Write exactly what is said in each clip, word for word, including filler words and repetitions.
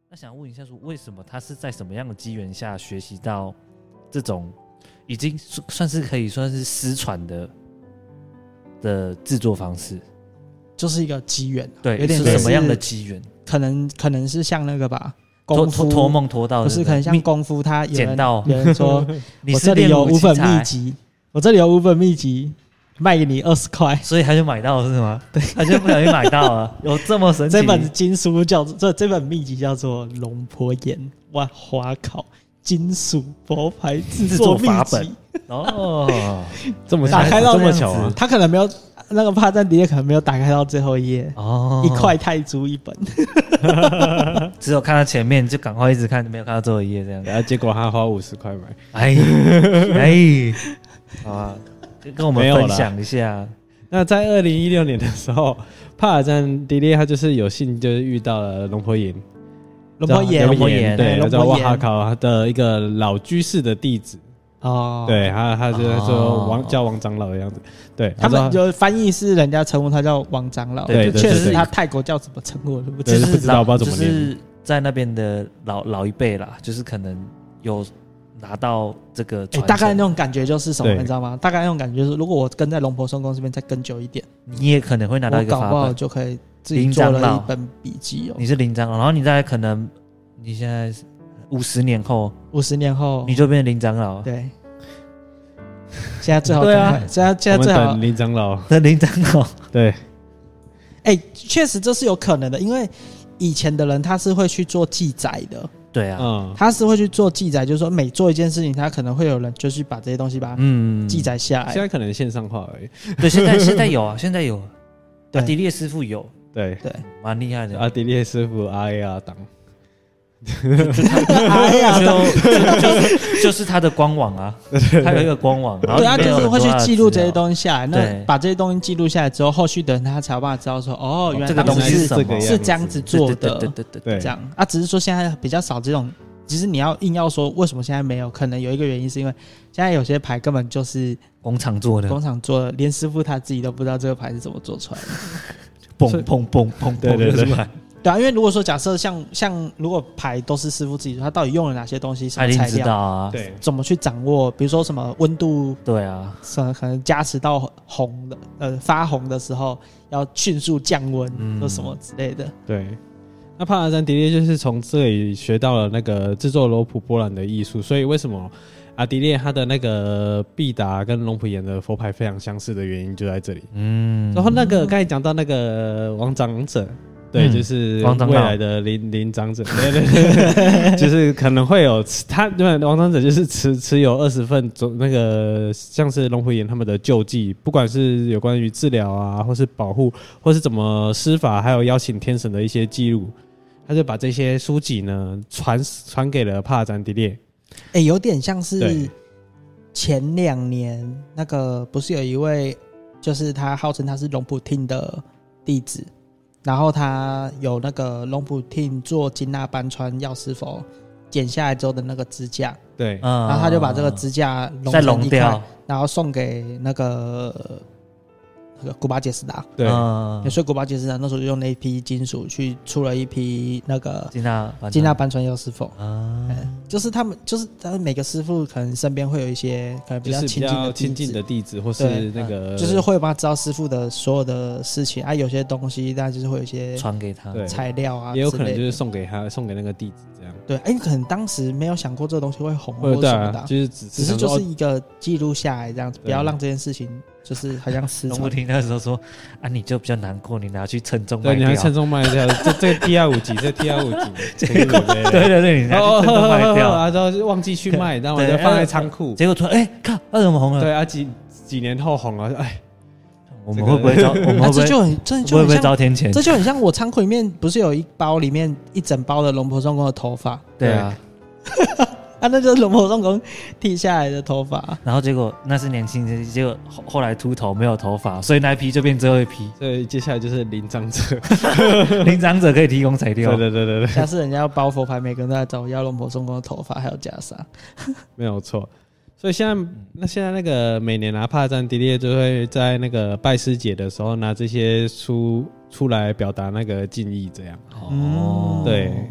那想问一下说，为什么他是在什么样的机缘下学习到这种已经算是可以算是失传的的制作方式？ 就是一个机缘， 对， 有点是什么样的机缘？ 可能可能是像那个吧，功夫托梦托到， 不是可能像功夫，他有人捡到， 有人说我这里有五本秘籍，我这里有五本秘籍，卖给你二十块， 所以他就买到了是吗？对，他就不小心买到了，有这么神奇？ 这本金书叫做这这本秘籍叫做《龙婆岩万花考金属佛牌制作法本》 哦， 这么打开到这么巧啊！ 他可能没有。那个帕赞迪列可能没有打开到最后一页哦， 一块泰铢一本， 只有看到前面就赶快一直看，没有看到最后一页这样。 然后结果他花五十块买， 哎哎，好啊，跟我们分享一下。 那在二零一六年的时候，帕尔赞迪列他就是有幸就是遇到了龙婆岩， 龙婆岩， 龙婆岩，对，叫瓦哈考的一个老居士的弟子。哦，对他，他就说王、哦、叫王长老的样子，对他们就翻译是人家称呼他叫王长老，对，确实他泰国叫怎么称呼我都不知道， 不知道不知道怎么念。 就是在那边的老老一辈啦，就是可能有拿到这个传承、欸， 大概那种感觉就是什么，你知道吗？大概那种感觉就是，如果我跟在龙婆松宫这边再跟久一点， 你也可能会拿到一个法本， 我搞不好就可以自己做了一本笔记哦。 你是林长老，然后你再可能你现在五十年后， 五十年后你就变成林长老， 对。现在最好对啊，现在现在最好等林长老， 等林长老， 对， 哎、欸，确实这是有可能的，因为以前的人他是会去做记载的， 对啊， 嗯， 他是会去做记载，就是说每做一件事情，他可能会有人就去把这些东西把它记载下来。 嗯、现在可能线上化而已， 对，现在现在有啊，现在有，阿迪列师傅有， 对对， 蛮厉害的， 阿迪列师傅阿亚党。 就他就就就是就是他的官网啊，他有一个官网，然后对，他就是会去记录这些东西下来。那对， 把这些东西记录下来之后，后续的人他才有办法知道说，哦，原来这个东西是什么， 是这样子做的， 对对对对对， 这样啊，只是说现在比较少这种。其实你要硬要说为什么现在没有，可能有一个原因是因为现在有些牌根本就是工厂做的， 工厂做的，连师傅他自己都不知道这个牌是怎么做出来的， 砰砰砰砰， 对对对。 对啊，因为如果说假设像像如果牌都是师傅自己做，他到底用了哪些东西，什么材料， 知道啊， 对， 怎么去掌握？比如说什么温度， 对啊， 什么可能加持到红的，呃，发红的时候要迅速降温，嗯，或什么之类的。 对，那帕尔赞迪列就是从这里学到了那个制作罗普波兰的艺术，所以为什么阿迪列他的那个毕达跟龙普岩的佛牌非常相似的原因就在这里。嗯，然后那个刚才讲到那个王长者。对，嗯、就是未来的林林长者，对对对，就是可能会有他，对，王长者就是持持有二十份那个像是龙虎岩他们的救济，不管是有关于治疗啊，或是保护，或是怎么施法，还有邀请天神的一些记录，他就把这些书籍呢传传给了帕赞迪列。 哎、欸，有点像是前两年那个，不是有一位，就是他号称他是龙普汀的弟子。然后他有那个龙普汀做金纳班川药师佛剪下来之后的那个支架， 对， 然后他就把这个支架再熔掉， 然后送给那个那个古巴杰斯达， 对， 嗯、所以古巴杰斯达那时候就用那一批金属去出了一批那个金纳金纳班川药师佛， 啊、 嗯，就是他们就是他们每个师傅可能身边会有一些可能比较亲近的亲近的弟子，或是那个、 嗯、就是会帮他知道师傅的所有的事情啊，有些东西当然就是会有一些传给他材料啊， 也有可能就是送给他送给那个弟子这样。 对，哎、欸，可能当时没有想过这个东西会红或者什么的、啊， 就是只只是就是一个记录下来这样子，不要让这件事情就是好像失传。 龙普汀那时候说啊，你就比较难过，你拿去称重卖掉， 对，你拿称重卖掉，这这个 T R 五级，这 T R 五级， 结果对对对，你拿去称重卖掉， 然后就忘记去卖，然后我就放在仓库， 结果突然哎，看那怎么红了？ 对啊，几几年后红了，哎。 我们会不会招？我们会不会？ 这就很，这就会不会招天谴？ 这就很像我仓库里面不是有一包里面一整包的龙婆松公的头发？ 对啊， 啊，那就是龙婆松公剃下来的头发。 然后结果那是年轻人，结果后来秃头没有头发，所以那一批就变最后一批。 所以接下来就是领长者， 领长者可以提供材料。 对对对对对。 下次人家要包佛牌，每个人都在找我要龙婆松公的头发还有袈裟， 没有错。所以现在，那现在那个每年拿帕赞迪列就会在那个拜师节的时候拿这些书出来表达那个敬意，这样。 哦， 对，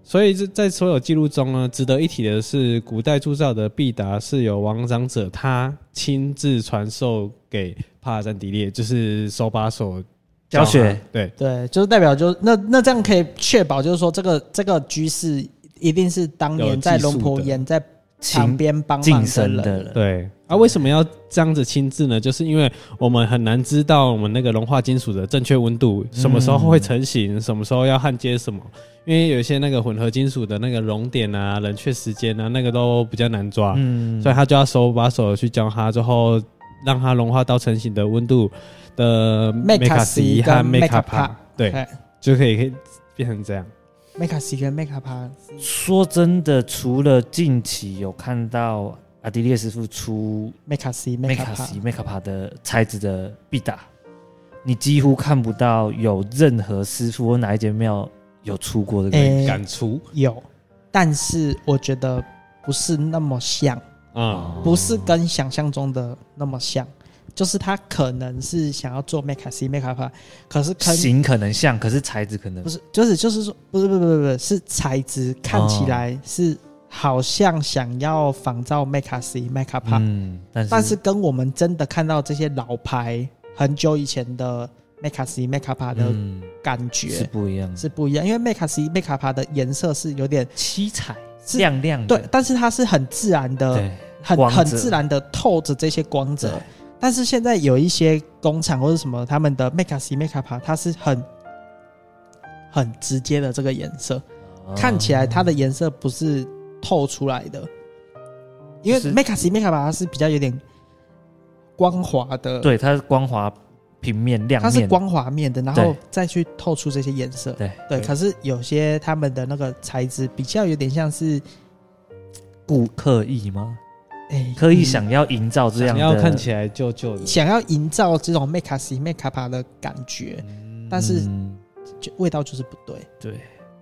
所以在所有记录中呢，值得一提的是，古代铸造的毕达是由王长者他亲自传授给帕尔赞迪列，就是手把手教学。 对对，就是代表就那那这样可以确保，就是说这个这个居士一定是当年在龙婆岩在旁边帮忙的人。 对啊，为什么要这样子亲自呢？就是因为我们很难知道我们那个融化金属的正确温度，什么时候会成型，嗯、什么时候要焊接什么。因为有一些那个混合金属的那个熔点啊、冷却时间啊，那个都比较难抓，嗯，所以他就要手把手去教他，之后让它融化到成型的温度的梅卡西和梅卡帕，对， okay. 就可以可以变成这样。 梅卡西跟梅卡帕， 说真的，除了近期有看到阿迪列师傅出梅卡西、 梅卡西、梅卡帕的材质的毕达，你几乎看不到有任何师傅或哪一间庙有出过这个、欸、 敢出有，但是我觉得不是那么像，嗯，不是跟想象中的那么像，就是他可能是想要做 Make C Make Up， 可是型可能像，可是材质可能不是，就是就是说不是不是不是不是是材质看起来是好像想要仿照 Make C Make Up， 嗯，但是但是跟我们真的看到这些老牌很久以前的Make C Make Up 的感觉、嗯、 是不一样， 是不一样，因为 Make C Make Up 的颜色是有点七彩亮亮的， 对，但是它是很自然的，很很自然的透着这些光泽。但是现在有一些工厂或者什么，他们的 Make C Make Up 它是很很直接的这个颜色、哦，看起来它的颜色不是透出来的，因为 Make C Make Up 它是比较有点光滑的， 对，它是光滑。平面亮面， 它是光滑面的，然后再去透出这些颜色。对 对, 对，可是有些他们的那个材质比较有点像是故刻意吗？欸、刻意想要营造这样的， 想要看起来旧旧的， 想要营造这种 make C make up 的感觉，嗯、但是就味道就是不对。 对，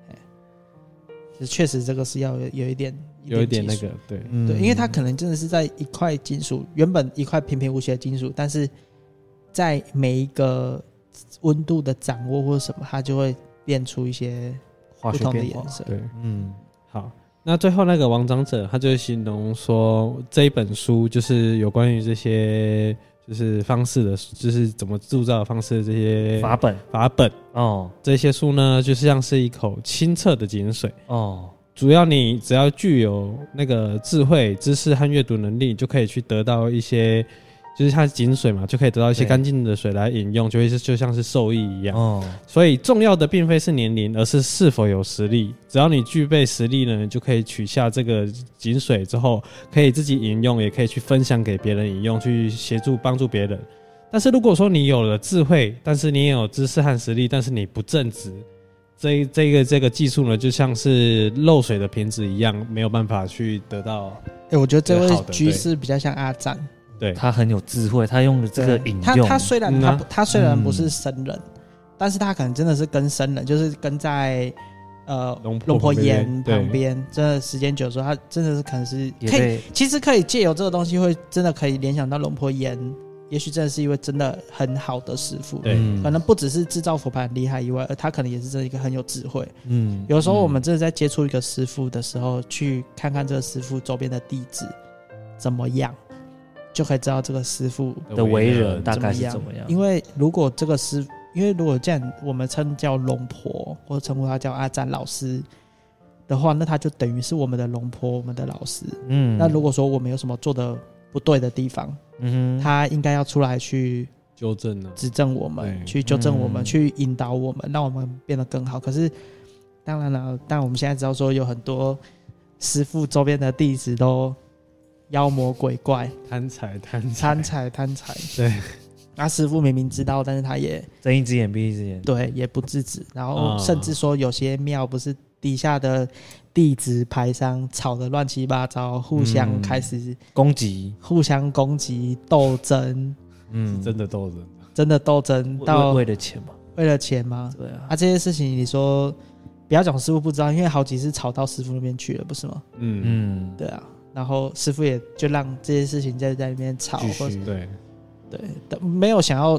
确实这个是要有一点有一点那个对、 嗯、对，因为它可能真的是在一块金属，原本一块平平无奇的金属，但是在每一个温度的掌握或者什么，它就会变出一些不同的颜色。 对，嗯，好。那最后那个王长者，他就形容说，这一本书就是有关于这些就是方式的，就是怎么铸造的方式的这些法本法本哦。这些书呢，就像是一口清澈的井水哦。主要你只要具有那个智慧、知识和阅读能力，就可以去得到一些。就是它是井水嘛，就可以得到一些干净的水来饮用，就会是就像是受益一样。哦，所以重要的并非是年龄，而是是否有实力。只要你具备实力呢，你就可以取下这个井水之后，可以自己饮用，也可以去分享给别人饮用，去协助帮助别人。但是如果说你有了智慧，但是你也有知识和实力，但是你不正直，这这个这个技术呢，就像是漏水的瓶子一样，没有办法去得到。 哎、欸，我觉得这位居士比较像阿赞。 对， 他很有智慧，他用的这个引用， 他他虽然他、嗯啊、他虽然不是僧人、嗯，但是他可能真的是跟僧人，就是跟在呃龙婆岩旁边，真的时间久之后，他真的是可能是可以，其实可以借由这个东西，会真的可以联想到龙婆岩，也许真的是一位真的很好的师傅，对，可能不只是制造佛牌很厉害以外，而他可能也是真的一个很有智慧。嗯，有时候我们真的在接触一个师傅的时候，去看看这个师傅周边的弟子怎么样。就可以知道这个师傅的为人大概是怎么样。 因为如果这个师，因为如果这样我们称叫龙婆，或者称呼他叫阿赞老师的话，那他就等于是我们的龙婆，我们的老师。嗯，那如果说我们有什么做的不对的地方，嗯哼，他应该要出来去纠正呢， 指正我们，去纠正我们、嗯，去引导我们，让我们变得更好。可是，当然了，但我们现在知道说有很多师傅周边的弟子都。妖魔鬼怪， 贪财贪财贪财贪财， 对。 那师傅明明知道，但是他也睁一只眼闭一只眼， 对，也不制止。然后甚至说，有些庙不是底下的弟子牌商吵得乱七八糟，互相开始攻击， 互相攻击斗争， 嗯，真的斗争， 真的斗争到为了钱吗？ 为了钱吗？ 对啊。 啊，这些事情你说不要讲师傅不知道，因为好几次吵到师傅那边去了，不是吗？嗯嗯，对啊。然后师傅也就让这些事情在在那边吵，或者对对，没有想要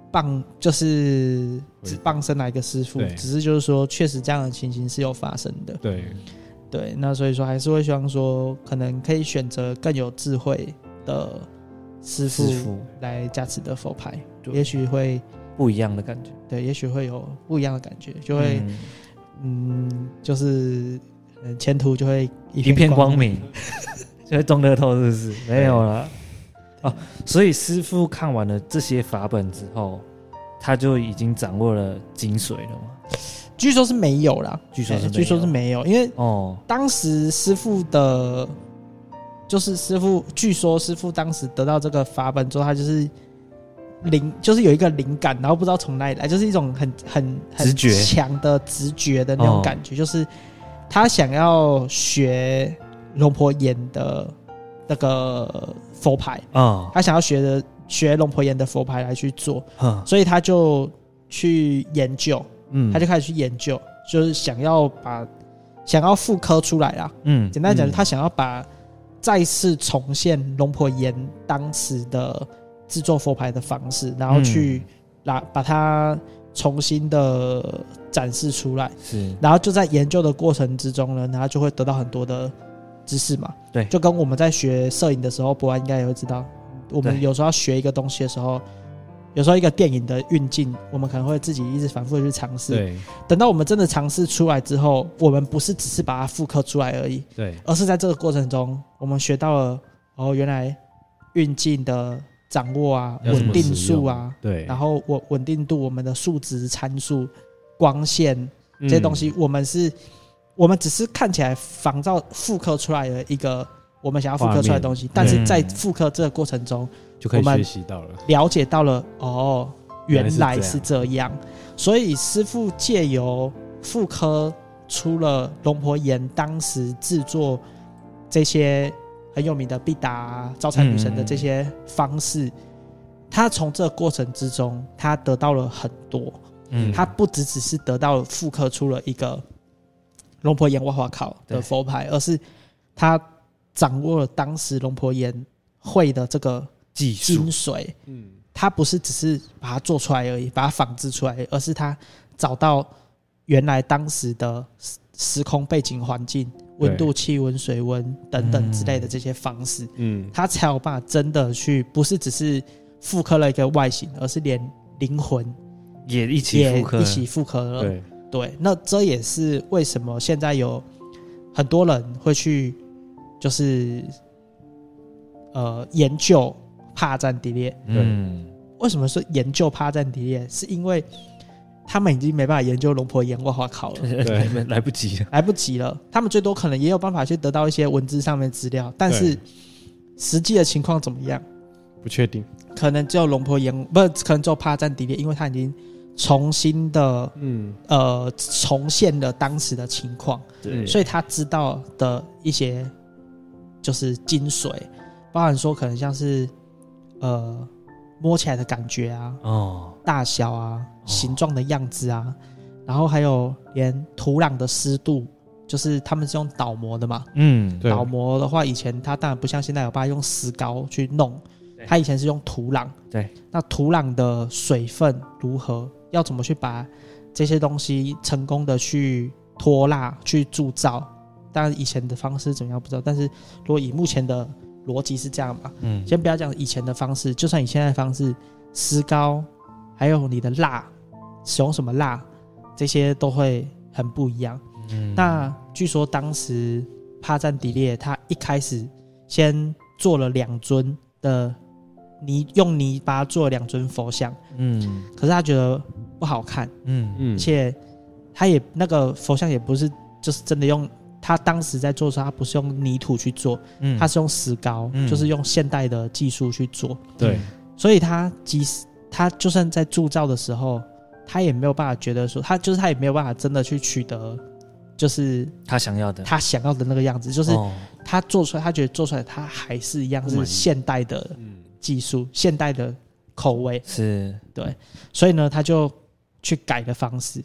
傍就是只傍身来一个师傅，只是就是说确实这样的情形是有发生的。 对对，那所以说还是会希望说，可能可以选择更有智慧的师傅来加持的佛牌，也许会不一样的感觉。 对，也许会有不一样的感觉，就会 嗯, 嗯，就是前途就会一片一片光明，就会中乐透，是不是？没有了。哦，所以师傅看完了这些法本之后，他就已经掌握了精髓了吗？ 据说是没有啦， 据说是没有， 据说是没有，因为哦， 当时师傅的，就是师傅，据说师傅当时得到这个法本之后，他就是灵，就是有一个灵感，然后不知道从哪里来，就是一种很很很强的直觉的那种感觉，哦、就是他想要学龙婆岩的那个佛牌，哦、他想要学的学龙婆岩的佛牌来去做，嗯、所以他就去研究。嗯，他就开始去研究，就是想要把想要复刻出来啦。嗯，简单讲，他想要把再次重现龙婆岩当时的制作佛牌的方式，然后去把把它重新的展示出来。是，然后就在研究的过程之中呢，然后就会得到很多的知识嘛。对，就跟我们在学摄影的时候，博安应该也会知道，我们有时候要学一个东西的时候。有时候一个电影的运镜，我们可能会自己一直反复的去尝试。对，等到我们真的尝试出来之后，我们不是只是把它复刻出来而已，对，而是在这个过程中，我们学到了哦，原来运镜的掌握啊，稳定数啊，对，然后稳稳定度，我们的数值参数、光线这些东西，嗯、我们是，我们只是看起来仿照复刻出来的一个我们想要复刻出来的东西，但是在复刻这个过程中。 就可以学习到了， 了解到了哦，原来是这样，所以师傅借由复刻出了龙婆岩当时制作这些很有名的必达、招财女神的这些方式，嗯、他从这个过程之中，他得到了很多。嗯，他不只只是得到了复刻出了一个龙婆岩万华考的佛牌，而是他掌握了当时龙婆岩会的这个。精髓，嗯，他不是只是把它做出来而已，把它仿制出来，而是他找到原来当时的时空背景环境、温度、气温、水温等等之类的这些方式，嗯，他才有办法真的去，不是只是复刻了一个外形，而是连灵魂也一起复刻， 一起复刻了。对，对，那这也是为什么现在有很多人会去，就是呃研究。帕赞迪列，嗯，为什么说研究帕赞迪列？是因为他们已经没办法研究龙婆岩万华考了， 对，来不及了， 来不及了。他们最多可能也有办法去得到一些文字上面的资料，但是实际的情况怎么样？ 不确定。 可能只有龙婆岩，不，可能只有帕赞迪列，因为他已经重新的，嗯，呃，重现了当时的情况，对，所以他知道的一些就是精髓，包含说可能像是。呃，摸起来的感觉啊，哦，大小啊，哦、形状的样子啊，然后还有连土壤的湿度，就是他们是用倒模的嘛，嗯，倒模的话，以前它当然不像现在有办法用石膏去弄，它以前是用土壤，对，那土壤的水分如何，要怎么去把这些东西成功的去脱蜡、去铸造，当然以前的方式怎么样不知道，但是如果以目前的逻辑是这样嘛？嗯，先不要讲以前的方式，就算以现在的方式，石膏还有你的蜡，使用什么蜡，这些都会很不一样。嗯，那据说当时帕赞迪列他一开始先做了两尊的泥，用泥巴做了两尊佛像。嗯，可是他觉得不好看。嗯嗯，而且他也那个佛像也不是就是真的用。他当时在做的时候，他不是用泥土去做，嗯、他是用石膏，嗯、就是用现代的技术去做。对，所以他即使他就算在铸造的时候，他也没有办法觉得说，他就是他也没有办法真的去取得，就是他想要的， 他想要的那个样子，就是他做出来，他觉得做出来，他还是一样是现代的技术，嗯、现代的口味， 是， 对，所以呢，他就去改的方式。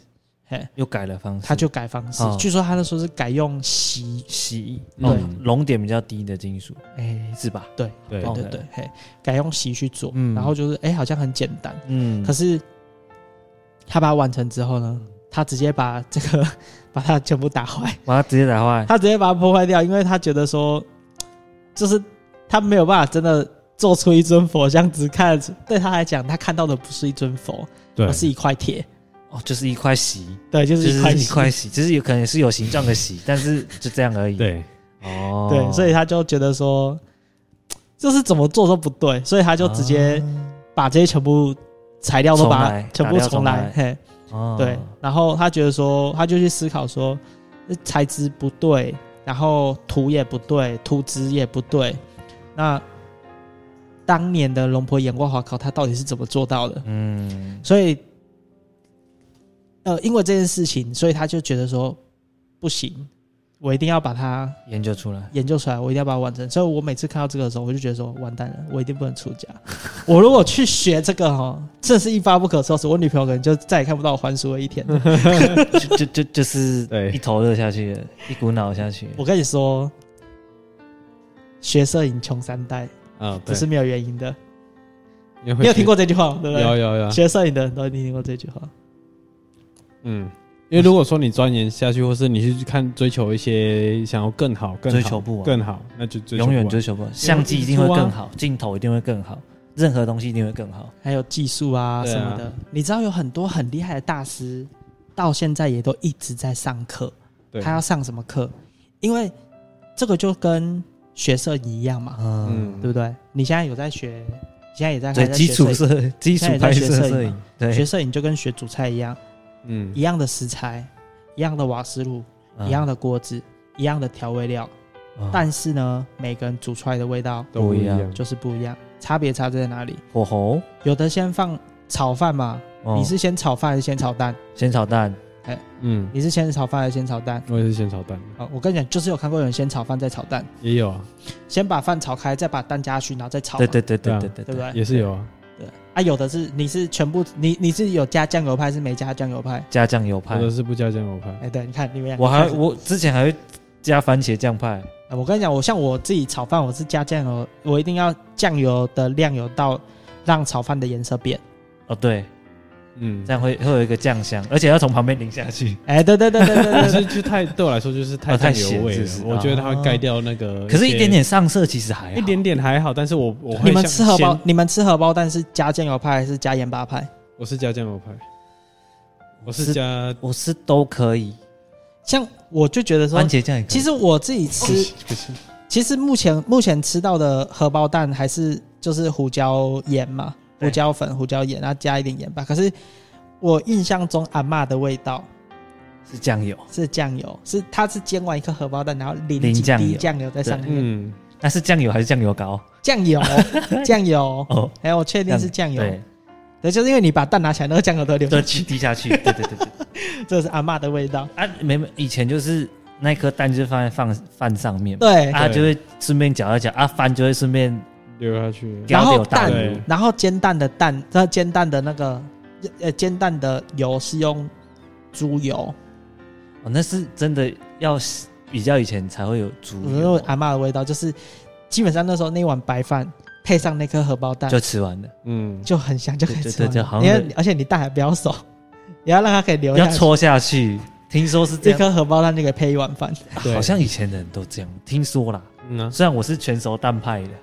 嘿， 又改了方式， 他就改方式。 哦、 据说他那时候是改用锡， 锡， 对， 熔、哦、点比较低的金属， 哎、欸， 是吧？ 对， 对， 对，对，对，嘿，改用锡去做， 嗯、 然后就是哎、欸，好像很简单， 嗯， 可是他把它完成之后呢，他直接把这个把它全部打坏， 把它直接打坏， 他直接把它破坏掉，因为他觉得说，就是他没有办法真的做出一尊佛像，只看对他来讲，他看到的不是一尊佛，而是一块铁。 哦，就是一块锡， 对，就是一块锡，一块锡，只是有可能是有形状的锡，但是就这样而已。 对， 哦， 对，所以他就觉得说，就是怎么做都不对，所以他就直接把这些全部材料都把它全部重来，嘿，哦，对，然后他觉得说，他就去思考说，材质不对，然后土也不对，土质也不对，那当年的龙婆岩挂华考，他到底是怎么做到的？嗯，所以。呃，因为这件事情，所以他就觉得说不行，我一定要把它研究出来， 研究出来，我一定要把它完成。所以我每次看到这个的时候，我就觉得说完蛋了，我一定不能出家。我如果去学这个哈，这是一发不可收拾，我女朋友可能就再也看不到我还俗的一天。 就就就就是一头热下去了，一股脑下去。 我跟你说，学摄影穷三代啊，不是没有原因的。你有听过这句话对不对？ 有有有， 学摄影的人都一定听过这句话。 嗯，因为如果说你钻研下去，或是你去看追求一些想要更好、更好、 追求不完、 更好，那就追求永远追求不完。相机一定会更好，镜、啊、头一定会更好，任何东西一定会更好， 还有技术啊什么的。啊、你知道有很多很厉害的大师，到现在也都一直在上课。他要上什么课？因为这个就跟学摄影一样嘛，嗯，对不对？你现在有在学，现在也在对基础摄基础拍摄摄影， 对，学摄影就跟学煮菜一样。嗯，一样的食材，一样的瓦斯炉，嗯、一样的锅子，一样的调味料，嗯、但是呢，每个人煮出来的味道都不一样， 就是不一样。差别差在哪里？ 火候， 有的先放炒饭嘛，哦、你是先炒饭还是先炒蛋？ 先炒蛋。 哎、欸，嗯，你是先炒饭还是先炒蛋？ 我也是先炒蛋。 好，我跟你讲，就是有看过有人先炒饭再炒蛋， 也有啊， 先把饭炒开，再把蛋加下去，然后再炒。 对对对对对对， 对不对？ 也是有啊。 对啊，有的是你是全部你你是有加酱油派，是没加酱油派？ 加酱油派， 有的是不加酱油派。 哎、欸，对，你看你们我还我之前还会加番茄酱派。 我跟你讲，我像我自己炒饭，我是加酱油，我一定要酱油的量有到让炒饭的颜色变。 哦，对，嗯，这样会会有一个酱香，而且要从旁边淋下去。 哎、欸，对对对对对对， 是就太对我来说就是太酱油味了， 哦、 我觉得它会盖掉那个。 可是，一点点上色其实还好， 一点点还好，但是我我会你们吃荷包，你们吃荷包蛋是加酱油派还是加盐巴派？ 我是加酱油派，我是加， 我是都可以。 像我就觉得说， 番茄酱也可以。 其实我自己吃，其实目前目前吃到的荷包蛋还是就是胡椒盐嘛。胡椒粉、胡椒盐，然后加一点盐巴。可是我印象中阿嬷的味道是酱油， 是酱油，是它是煎完一颗荷包蛋，然后淋几滴酱油在上面。 嗯，那是酱油还是酱油膏？ 酱油，酱油。哦，哎，我确定是酱油。对，对，就是因为你把蛋拿起来，那个酱油都流下去， 滴下去。对对对对， 这是阿嬷的味道啊！没没，以前就是那颗蛋就放在放饭上面， 对， 啊，就会顺便搅一搅，啊，饭就会顺便。 流下去， 然后蛋，然后煎蛋的蛋，那煎蛋的那个，呃，煎蛋的油是用猪油， 哦，那是真的要比较以前才会有猪油， 因为阿嬷的味道，就是基本上那时候那碗白饭配上那颗荷包蛋就吃完了， 嗯，就很香，就可以吃完了。 对对对， 因为而且你蛋还不要熟，也要让它可以流下去， 要戳下去。听说是这样， 一颗荷包蛋就可以配一碗饭， 好像以前的人都这样，听说啦。嗯啊，虽然我是全熟蛋派的。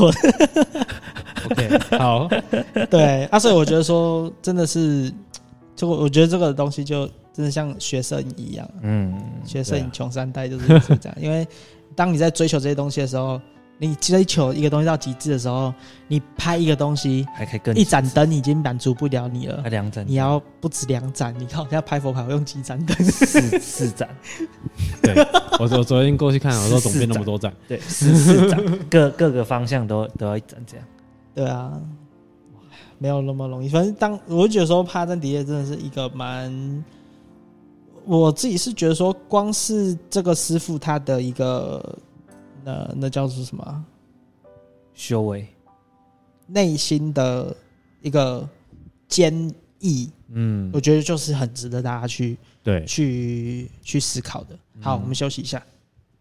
OK， 好， 对啊，所以我觉得说，真的是，就我觉得这个东西就真的像学摄影一样，嗯，学摄影穷三代就是这样，因为当你在追求这些东西的时候，你追求一个东西到极致的时候，你拍一个东西还可以更一盏灯已经满足不了你了， 两盏， 你要不止两盏，你看我现在拍佛牌我用几盏灯？ 四四盏。 对，我我昨天过去看，我说总变那么多盏， 对，四四盏，各各个方向都都要一盏这样。 对啊，没有那么容易。反正当我就觉得说，帕赞迪列真的是一个蛮，我自己是觉得说，光是这个师傅他的一个。那那叫做什么？ 修为， 内心的一个坚毅， 嗯， 我觉得就是很值得大家去对去去思考的。好， 嗯我们休息一下。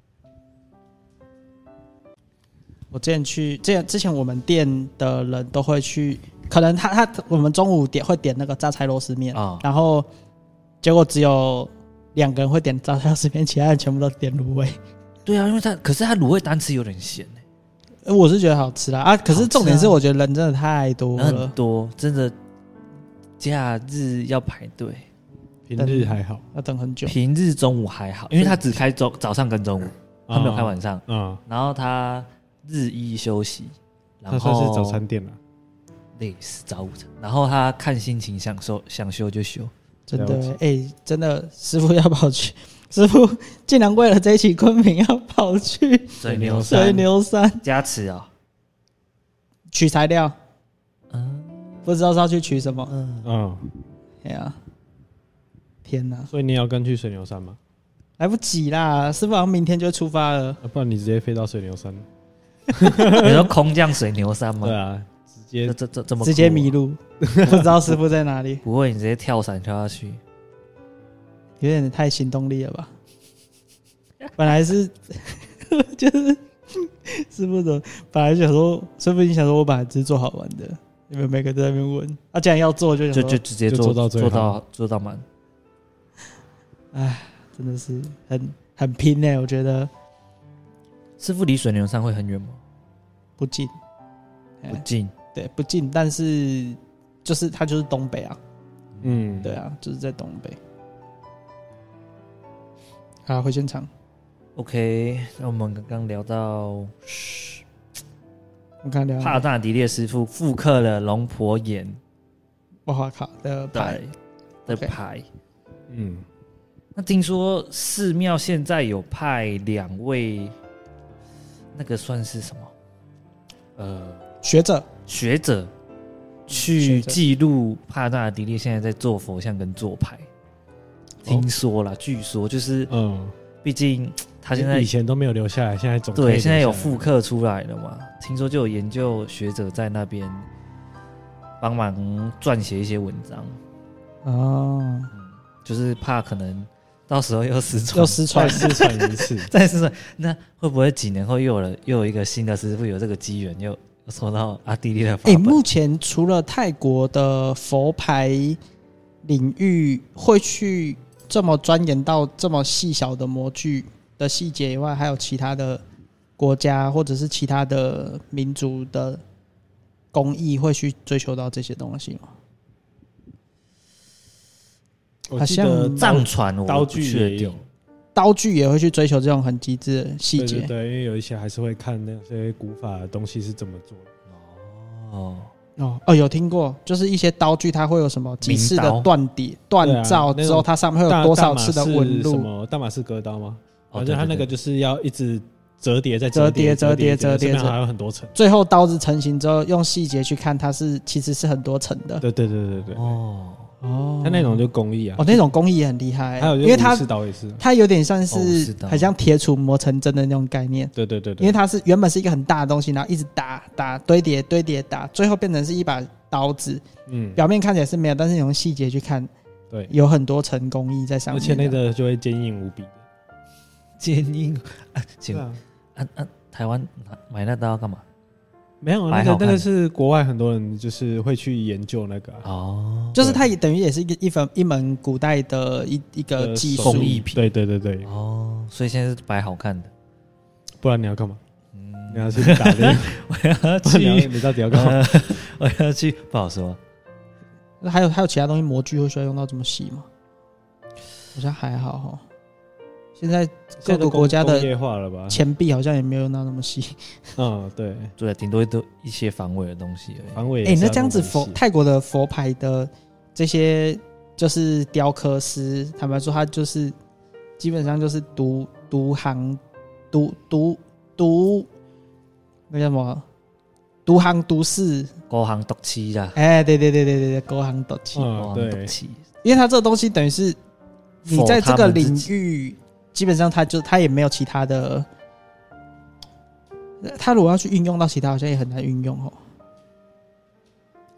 我之前去，之前之前我们店的人都会去，可能他他我们中午点会点那个榨菜螺丝面， 啊然后结果只有两个人会点榨菜螺丝面，其他人全部都点卤味。 对啊，因为它可是它卤味单吃有点咸欸， 我是觉得好吃啦啊，可是重点是我觉得人真的太多人很了， 多，真的假日要排队， 平日还好， 要等很久。 平日中午还好，因为它只开早早上跟中午，它没有开晚上， 嗯， 然后它日一休息，然它后算是早餐店了。 类似早午餐，然后他看心情想休想休就休， 真的了解哎、欸真的师傅要跑去，师傅竟然为了这一期昆明要跑去水牛水山牛山加持啊， 取材料， 嗯不知道是要去取什么。 嗯， 嗯， 哎呀，天哪， 所以你要跟去水牛山吗？ 来不及啦！师傅好像明天就出发了。 啊、不然你直接飞到水牛山。 你说空降水牛山吗？ 对啊，直接这这这这么直接酷啊迷路，不知道师傅在哪里， 不会，你直接跳伞跳下去， 有点太行动力了吧？本来是就是师傅怎么本来想说，师傅已经想说，我本来只是做好玩的，你们每个都在那边问，啊，既然要做就想就说就直接做就做到最做好到做到满。 唉，真的是很很拼呢、我觉得师傅离水牛山会很远吗？ 不近，哎不近， 对，不近，但是就是它就是东北啊， 嗯， 对啊，就是在东北。好，回现场， OK，那我们刚刚聊到我看聊帕纳迪列师傅复刻了龙婆岩哇哇靠的牌的的 OK 牌。 嗯， 那听说寺庙现在有派两位，那个算是什么？呃， 学者学者学去者记录帕纳迪列现在在做佛像跟做牌。听说啦，据说就是， 嗯， 毕竟他现在以前都没有留下来，现在总可以留对现在有下来复刻出来了嘛？听说就有研究学者在那边帮忙撰写一些文章， 哦， 嗯，就是怕可能到时候又失传又，失传再，失传一次。 再失传，那会不会几年后又有了又有一个新的师傅有这个机缘，又又收到阿迪利的法哎、 本？ 目前除了泰国的佛牌领域会去这么钻研到这么细小的模具的细节以外，还有其他的国家或者是其他的民族的工艺会去追求到这些东西吗？ 我记得好像藏传我刀不具也有确定， 刀具也会去追求这种很极致的细节。 对对对，因为有一些还是会看那些古法的东西是怎么做的。 哦， 哦哦，有听过，就是一些刀具它会有什么几次的名刀断点、断造之后，它上面会有多少次的纹什路？ 么大马士割刀吗？ 哦反正它那个对对对就是要一直折叠再折叠折折叠折叠上面还有很多层。 最后刀子成型之后，用细节去看，它是其实是很多层的。 对对对对对， 哦， 哦它那种就工艺啊哦，，那种工艺也很厉害， 还有因为它武士刀也是。 它有点像哦是是的很像铁杵磨成针的那种概念， 对对对对， 因为它是原本是一个很大的东西，然后一直打打堆叠堆叠打，最后变成是一把刀子， 嗯， 表面看起来是没有，但是你用细节去看， 对， 有很多层工艺在上面。 而且那个就会坚硬无比的。 坚硬啊，请对啊， 啊啊，台湾买那刀要干嘛？ 没有那还好看个那个是国外很多人就是会去研究那个啊哦， 就是它也等于也是一个一门一门古代的一一个呃技术手工艺品对对对对， 哦，所以现在是摆好看的。 不然你要干嘛？ 嗯， 你要去打猎？ 我要不然你要去， 你到底要干嘛？ 呃我要去，不好说。 那还有还有其他东西模具会需要用到这么细吗？好像还好哈。现在各个国家的工业化了吧？ 钱币好像也没有用到那么细。 嗯，对， 对，顶多都一些防伪的东西而已。 哎、 防伪也是要那这样子弄得细佛泰国的佛牌的这些就是雕刻师，坦白说，他就是基本上就是独独行独独独那叫什么独行独市。 高行独七啦， 哎、对对对对对对，高行独气。 高嗯， 行独对， 七。 因为它这个东西等于是你在这个领否他们自域，基本上它就它也没有其他的，它如果要去运用到其他，好像也很难运用哦。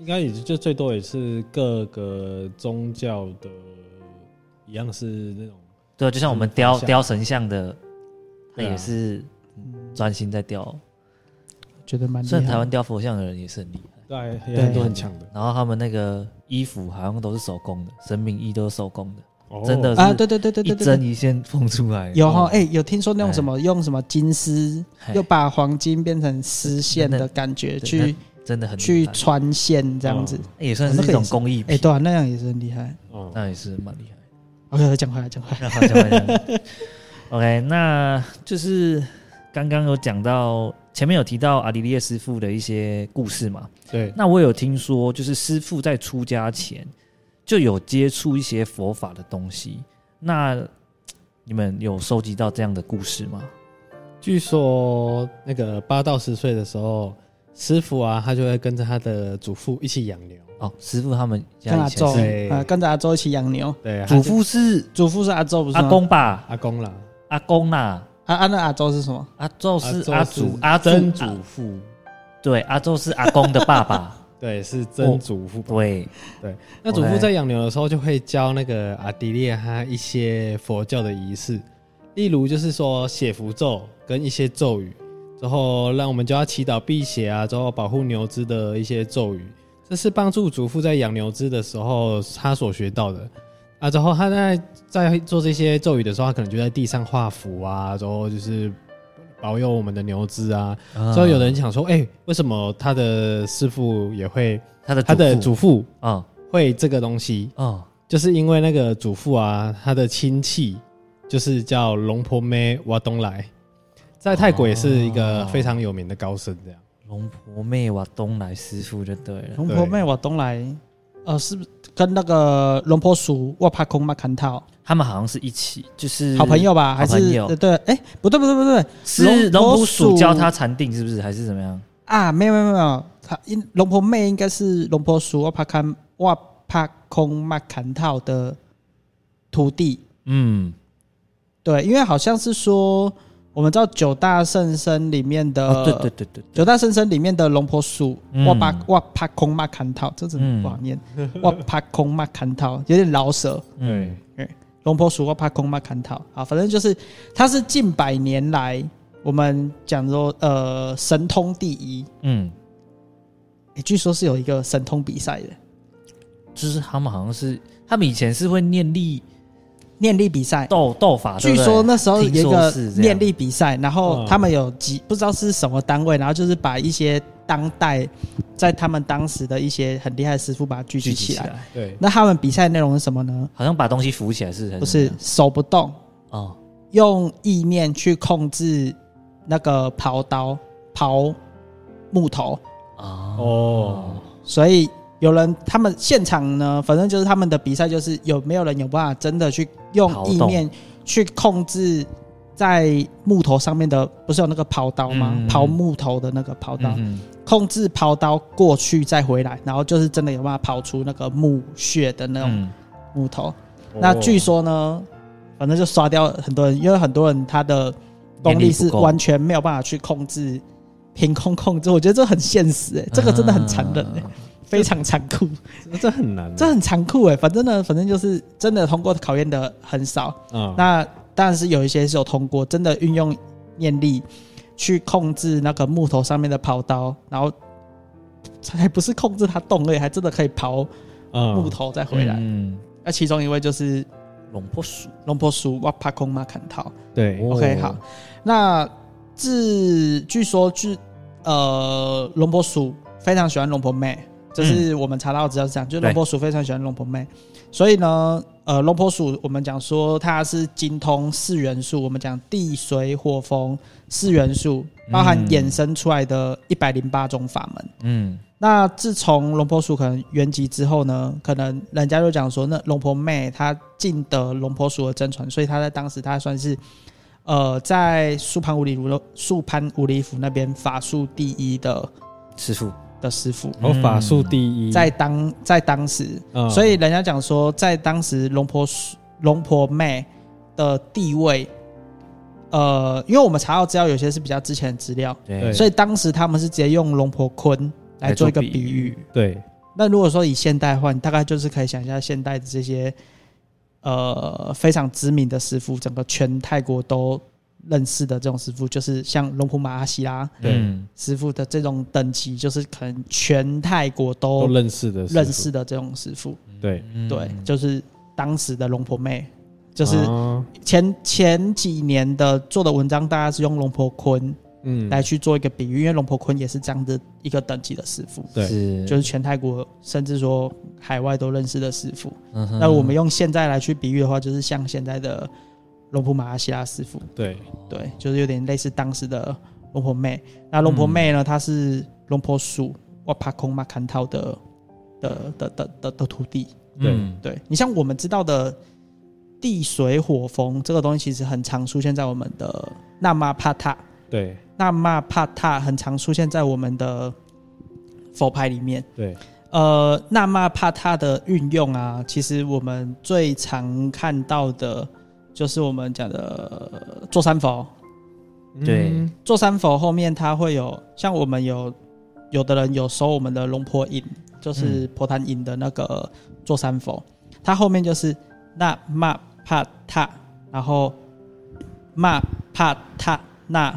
应该也就最多也是各个宗教的一样是那种， 对，就像我们雕是雕神像的，他对啊也是专心在雕。 觉得蛮厉虽然台害。 湾雕佛像的人也是很厉害， 对，也很多很强的， 然后他们那个衣服好像都是手工的，神明衣都是手工的， 哦真的是啊，对对对对对一对对， 针一线缝出来。 有哈， 哦哎，有听说那种什么用什么金丝， 嘿又把黄金变成丝线的感觉， 对去真的很厉去害穿线这样子。 也算是一种工艺哎， 品， 对啊，那样也是很厉害。 哦， 那也是蛮厉害。 OK， 讲回来，讲回来。 那好，讲完了。OK， 那就是刚刚有讲到，前面有提到阿迪列师傅的一些故事嘛。 对， 那我有听说，就是师傅在出家前就有接触一些佛法的东西。那你们有收集到这样的故事吗？ 据说那个八到十岁的时候，师傅啊，他就会跟着他的祖父一起养牛。 哦，师傅他们跟阿周家以前是， 对啊，跟着阿周一起养牛。 对， 祖父是祖父是阿周，不是吗阿公吧？ 阿公啦， 阿公啦， 啊啊，那阿周是什么？ 阿宙是周阿祖，阿祖曾祖父， 对，阿宙是阿公的爸爸。 对，是曾祖父。 对， 那祖父在养牛的时候，就会教那个阿迪列他一些佛教的仪式，例如就是说写符咒跟一些咒语，之后让我们教他祈祷辟邪啊，之后保护牛只的一些咒语，这是帮助祖父在养牛只的时候他所学到的。啊，之后他在在做这些咒语的时候，他可能就在地上画符啊，之后就是保佑我们的牛只啊。之后有人想说，哎、欸，为什么他的师傅也会， 他的他的祖父啊会这个东西？ 哦， 就是因为那个祖父啊，他的亲戚就是叫龙婆妹瓦东来，在泰国也是一个非常有名的高僧。这样， 龙婆妹瓦东来师傅就对了。 龙婆妹瓦东来，呃，是不是跟那个龙婆叔沃帕空马坎套他们好像是一起，就是好朋友吧？还是好朋友对对？哎，不对不对不对， 是龙婆鼠鼠教他禅定，是不是？还是怎么样？ 啊？没有没有没有，他因龙婆妹应该是龙婆叔沃帕坎沃帕空马坎套的徒弟。 嗯， 对，因为好像是说，我们知道九大圣僧里面的， 哦、对对对对， 九大圣僧里面的龙婆鼠嗯哇巴哇帕空马坎套，这真的不好念，哇帕空马坎套有点老舍。 嗯， 龙婆鼠哇帕空马坎套，好，反正就是他是近百年来我们讲说呃神通第一。 嗯， 欸，据说是有一个神通比赛的， 就是他们好像是，他们以前是会念力念力比赛。 斗斗法，对据不对说那时候有一听说个是这样念力比赛，然后嗯他们有几不知道是什么单位，然后就是把一些当代在他们当时的一些很厉害的师傅把它聚集起来。 聚集起来， 对， 那他们比赛内容是什么呢？ 好像把东西扶起来是还不是怎么样手不动， 哦用意念去控制那个刨刀刨木头。 哦哦， 所以有人他们现场呢，反正就是他们的比赛，就是有没有人有办法真的去用意念去控制在木头上面的，不是有那个刨刀吗？ 嗯刨木头的那个刨刀， 嗯控制刨刀过去再回来，然后就是真的有办法刨出那个木屑的那种嗯木头。那据说呢，反正就刷掉很多人，因为很多人他的功力是完全没有办法去控制，凭空控制。我觉得这很现实、欸，这个真的很残忍、欸啊非常残酷， 这很难， 这很残酷哎、欸。反正呢，反正就是真的通过考验的很少。 嗯， 那当然是有一些是有通过，真的运用念力去控制那个木头上面的刨刀，然后还不是控制它动而已，还真的可以刨木头再回来。 嗯， 那其中一位就是龙婆鼠， 龙婆鼠哇帕空马坎套。 对哦 OK， 好，那自据说据呃龙婆鼠非常喜欢龙婆妹。这是我们查到的资料是这样，就是龙婆鼠非常喜欢龙婆妹，所以呢，呃，龙婆鼠我们讲说它是精通四元素，我们讲地水火风四元素，包含衍生出来的一百零八种法门。 嗯， 那自从龙婆鼠可能圆寂之后呢，可能人家就讲说，那龙婆妹她尽得龙婆鼠的真传，所以她在当时她算是呃在素攀五里府素攀五里府那边法术第一的师傅。 的师傅， 哦，法术第一， 在当在当时， 嗯、 所以人家讲说，在当时龙婆龙婆妹的地位，呃，因为我们查到资料有些是比较之前的资料， 对， 所以当时他们是直接用龙婆鲲来做一个比喻。 对， 那如果说以现代换，大概就是可以想一下现代的这些呃非常知名的师傅，整个全泰国都认识的这种师傅，就是像龙普马阿西拉师傅的这种等级，就是可能全泰国 都, 都认识的认识的这种师傅。 对对，就是当时的龙婆妹，就是前前几年的做的文章，大概是用龙婆坤。嗯，来去做一个比喻，因为龙婆坤也是这样的一个等级的师傅，对，就是全泰国甚至说海外都认识的师傅。嗯、那我们用现在来去比喻的话，就是像现在的龙普马来西亚师傅，对对，就是有点类似当时的龙婆妹。那龙婆妹呢，她是龙婆属瓦帕空马坎套的的的的的的徒弟。对、嗯、对，你像我们知道的地水火风这个东西，其实很常出现在我们的纳玛帕塔。对，纳玛帕塔很常出现在我们的佛牌里面。对，呃，纳玛帕塔的运用啊，其实我们最常看到的就是我们讲的座山佛。对，嗯、座山佛后面它会有，像我们有有的人有收我们的龙婆印，就是婆檀印的那个座山佛，它后面就是纳玛帕塔，然后玛帕塔那。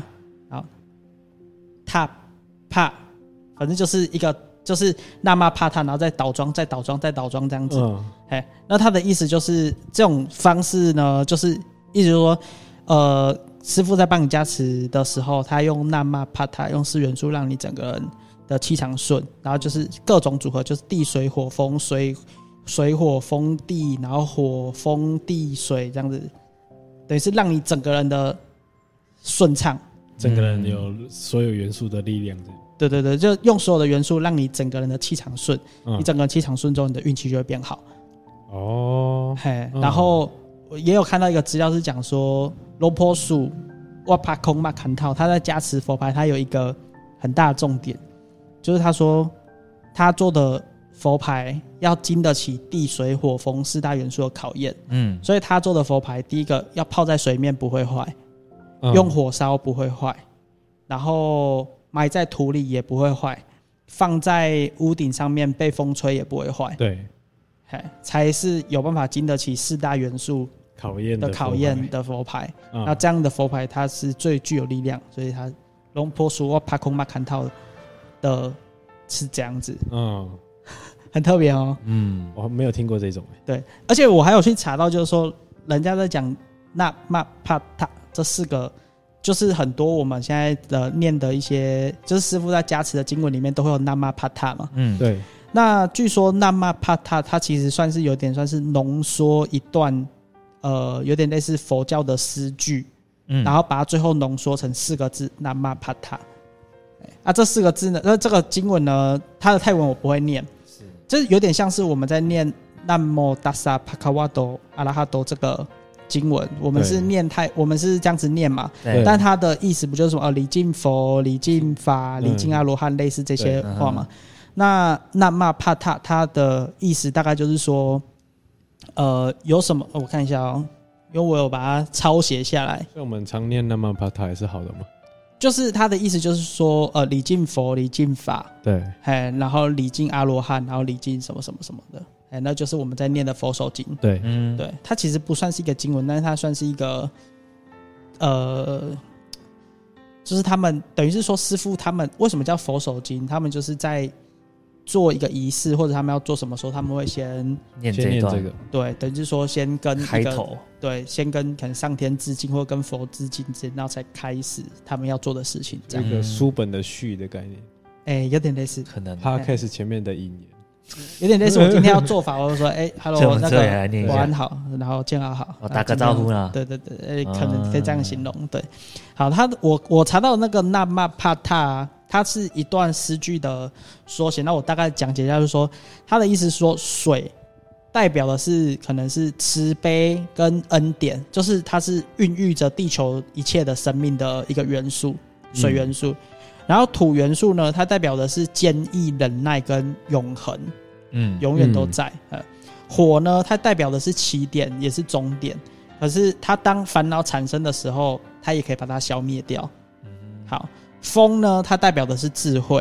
塔帕，反正就是一个就是纳玛帕塔，然后再倒装，再倒装，再倒装这样子。嗯，哎，那他的意思就是这种方式呢，就是意思说，呃，师傅在帮你加持的时候，他用纳玛帕塔，用四元素让你整个人的气场顺，然后就是各种组合，就是地水火风，水水火风地，然后火风地水这样子，等于是让你整个人的顺畅。 整个人有所有元素的力量， 对对对，就用所有的元素让你整个人的气场顺，嗯、你整个人气场顺之后，你的运气就会变好。哦，嘿，嗯、然后也有看到一个资料是讲说，龙婆属瓦帕空马坎套，他在加持佛牌，他有一个很大的重点，就是他说他做的佛牌要经得起地水火风四大元素的考验。嗯，所以他做的佛牌，第一个要泡在水面不会坏。用火烧不会坏，然后埋在土里也不会坏，放在屋顶上面被风吹也不会坏。对，才是有办法经得起四大元素考验的考验的佛牌。嗯、那这样的佛牌它是最具有力量，所以它龙婆属或帕空马坎套的是这样子。嗯，很特别哦。 嗯，我没有听过这种。 对，而且我还有去查到，就是说人家在讲那玛帕塔。这四个就是很多我们现在的念的一些，就是师父在加持的经文里面都会有纳玛帕塔嘛。嗯，对。那据说纳玛帕塔它其实算是有点算是浓缩一段，呃，有点类似佛教的诗句，嗯，然后把它最后浓缩成四个字纳玛帕塔。啊，这四个字呢，那这个经文呢，它的泰文我不会念，是，就是有点像是我们在念南无达萨帕卡瓦多阿拉哈多这个。经文我们是念太，我们是这样子念嘛，但它的意思不就是什么礼敬佛、礼敬法、礼敬阿羅漢类似这些话嘛？嗯、那那玛帕塔它的意思大概就是说，呃，有什么？我看一下哦，因为我有把它抄写下来。 所以我们常念那玛帕塔也是好的吗？ 就是它的意思就是说，呃，礼敬佛、礼敬法，对，然后礼敬阿羅漢，然后礼敬什么什么什么的。欸、那就是我们在念的佛手经。对，嗯，对，它其实不算是一个经文，但是它算是一个，呃，就是他们等于是说师父他们为什么叫佛手经？他们就是在做一个仪式，或者他们要做什么时候，他们会先念这一段， 对，等于是说先跟一个开头， 对，先跟可能上天致敬，或者跟佛致敬之类，然后才开始他们要做的事情。这样一个书本的序的概念， 哎、欸，有点类似， 可能他开始前面的引言。 有点类似，我今天要做法，我就说，哎、欸、，hello， 那个晚安好，然后建好好， 我打个招呼啦。 对对对，哎、欸，可能可以这样形容。嗯、对，好，他我我查到那个纳玛帕塔，它是一段诗句的缩写。那我大概讲解一下，就是说，它的意思是说，水代表的是可能是慈悲跟恩典，就是它是孕育着地球一切的生命的一个元素，水元素。嗯，然后土元素呢，它代表的是坚毅、忍耐跟永恒，嗯，永远都在。嗯、火呢，它代表的是起点，也是终点。可是它当烦恼产生的时候，它也可以把它消灭掉。嗯、好，风呢，它代表的是智慧，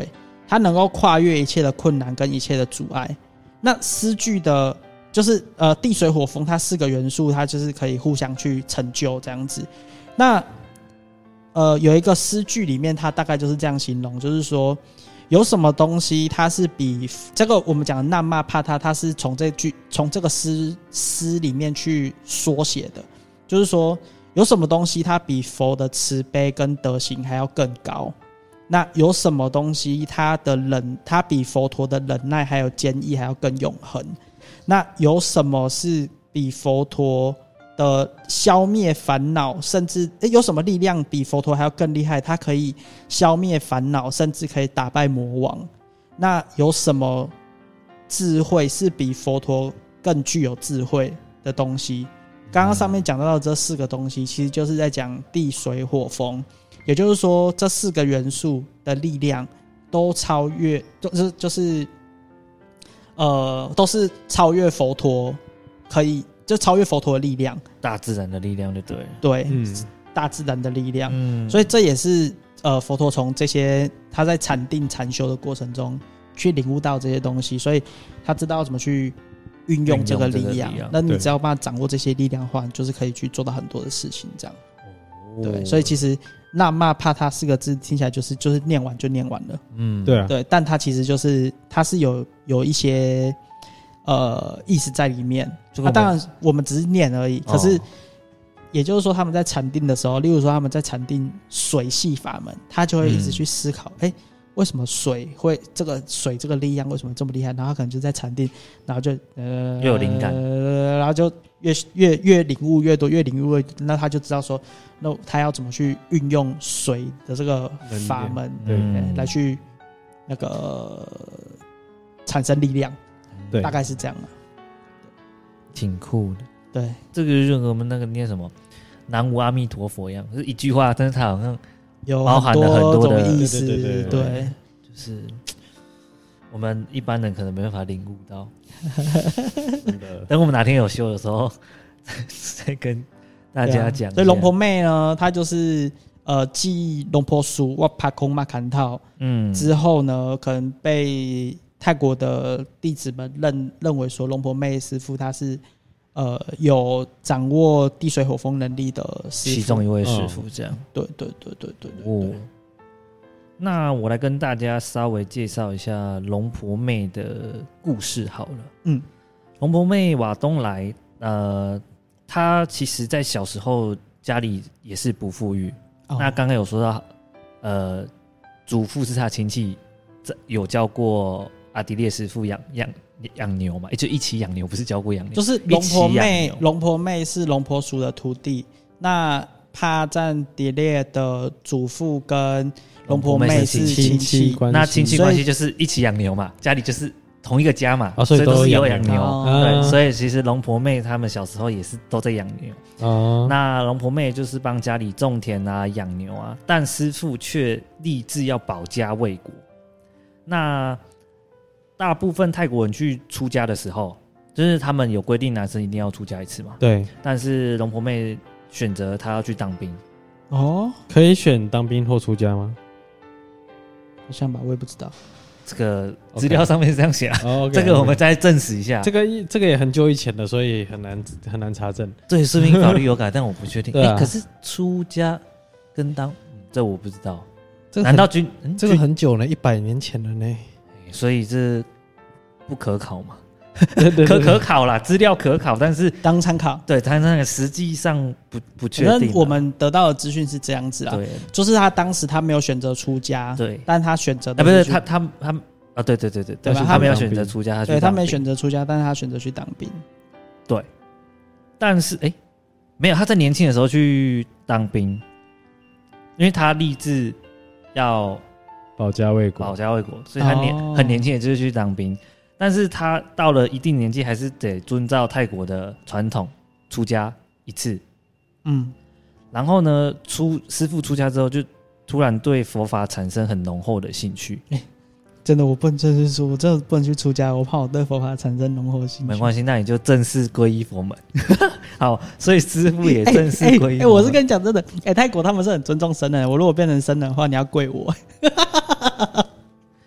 它能够跨越一切的困难跟一切的阻碍。那诗句的，就是呃地水火风，它四个元素，它就是可以互相去成就这样子。那呃有一个诗句里面，它大概就是这样形容，就是说有什么东西它是比这个我们讲的那玛帕他，它是从这句从这个诗诗里面去缩写的，就是说有什么东西它比佛的慈悲跟德行还要更高。那有什么东西它的忍，它比佛陀的忍耐还有坚毅还要更永恒？那有什么是比佛陀的消灭烦恼，甚至诶有什么力量比佛陀还要更厉害？它可以消灭烦恼，甚至可以打败魔王。那有什么智慧是比佛陀更具有智慧的东西？刚刚上面讲到的这四个东西，其实就是在讲地水火风。也就是说，这四个元素的力量都超越，就是就是，呃，都是超越佛陀，可以就超越佛陀的力量， 大自然的力量就对了。 对， 嗯， 大自然的力量。 嗯， 所以这也是呃佛陀从这些他在禅定禅修的过程中去领悟到这些东西，所以他知道怎么去运用这个力量。 力量那你只要帮他掌握这些力量的话，你就是可以去做到很多的事情，这样。哦、对，所以其实。那玛帕他四个字听起来就是就是念完就念完了， 嗯，对啊， 对，但它其实就是它是有有一些呃意思在里面。那、啊、当然我们只是念而已，可是也就是说他们在禅定的时候，例如说他们在禅定水系法门，他就会一直去思考，哎、嗯欸，为什么水会这个水这个力量为什么这么厉害？然后他可能就在禅定，然后就呃又有灵感， 呃，然后就越越越领悟越多，越领悟越，那他就知道说。那他要怎么去运用水的这个法门，对、嗯，来去那个产生力量，对，大概是这样的， 挺酷的。 对， 这个就跟我们那个念什么“南无阿弥陀佛”一样，是一句话，但是它好像有包含了很多的意思， 对对对对, 对, 对， 就是我们一般人可能没办法领悟到。等我们哪天有修的时候，再跟。大家讲、啊， 所以龙婆妹呢，她就是呃继龙婆叔哇帕空嘛砍套，嗯，之后呢，可能被泰国的弟子们认认为说龙婆妹师父他是呃有掌握地水火风能力的师父， 其中一位师父这样。 嗯、对对对对对对对、哦。 那我来跟大家稍微介绍一下龙婆妹的故事好了。嗯，龙婆妹瓦东来，呃。他其实，在小时候家里也是不富裕。哦、那刚刚有说到，呃，祖父是他亲戚，有教过阿迪列师傅养养养牛嘛？就一起养牛，不是教过养牛。 就是龙婆妹，龙婆妹是龙婆叔的徒弟。那帕赞迪列的祖父跟龙婆妹是亲戚关系， 那亲戚关系就是一起养牛嘛，家里就是。同一个家嘛， 哦、所以都是有养牛， 哦、 对，所以其实龙婆妹他们小时候也是都在养牛。哦，那龙婆妹就是帮家里种田啊、养牛啊，但师父却立志要保家卫国。那大部分泰国人去出家的时候，就是他们有规定男生一定要出家一次嘛。 对， 但是龙婆妹选择她要去当兵。 哦，可以选当兵或出家吗？ 好像吧，我也不知道。 这个资料上面是这样写啊， okay. 这个我们再证实一下。 这个这个也很久以前了，所以很难很难查证。 对，说明法律有改，但我不确定。哎、啊欸，可是出家跟当，这我不知道。 这个、 难道军、嗯、 这个很久了，一百年前了呢？ 所以这不可考嘛？ 对对对可可考啦，资料可考，但是当参考。 对，但那个实际上不不确定。 我们得到的资讯是这样子啊，对，就是他当时他没有选择出家， 对， 但他选择、 啊、不是他他他啊，对对对对， 对吧？ 他没有选择出家，他去当兵， 对他没选择出家，但是他选择去当兵。 对，但是哎、欸，没有，他在年轻的时候去当兵，因为他立志要保家卫国， 保家卫国，所以他年、哦、很年轻，也就是去当兵。但是他到了一定年纪，还是得遵照泰国的传统出家一次。嗯，然后呢，出师父出家之后，就突然对佛法产生很浓厚的兴趣。 欸、真的，我不能正式说，我真的不能去出家，我怕我对佛法产生浓厚的兴趣。 没关系，那你就正式皈依佛门。好，所以师父也正式皈依佛门。哎、欸欸欸， 我是跟你讲真的，哎、欸，泰国他们是很尊重僧人，我如果变成僧人的话，你要跪我。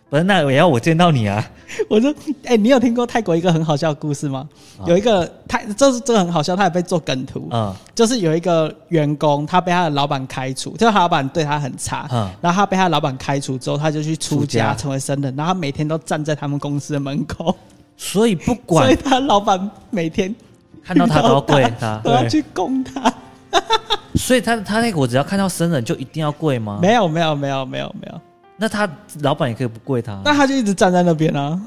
不是，那也要我见到你啊！ 我说，哎、欸，你有听过泰国一个很好笑的故事吗？哦、有一个泰，这是这个很好笑，他也被做梗图。嗯，就是有一个员工，他被他的老板开除，就是他老板对他很差。嗯，然后他被他老板开除之后，他就去出家成为僧人，然后他每天都站在他们公司的门口。 所以不管， 所以他老板每天看到他都要跪他， 都要去供他。 所以他他那个我只要看到僧人就一定要跪吗？ 没有没有没有没有没有。 那他老板也可以不跪他， 那他就一直站在那边啊。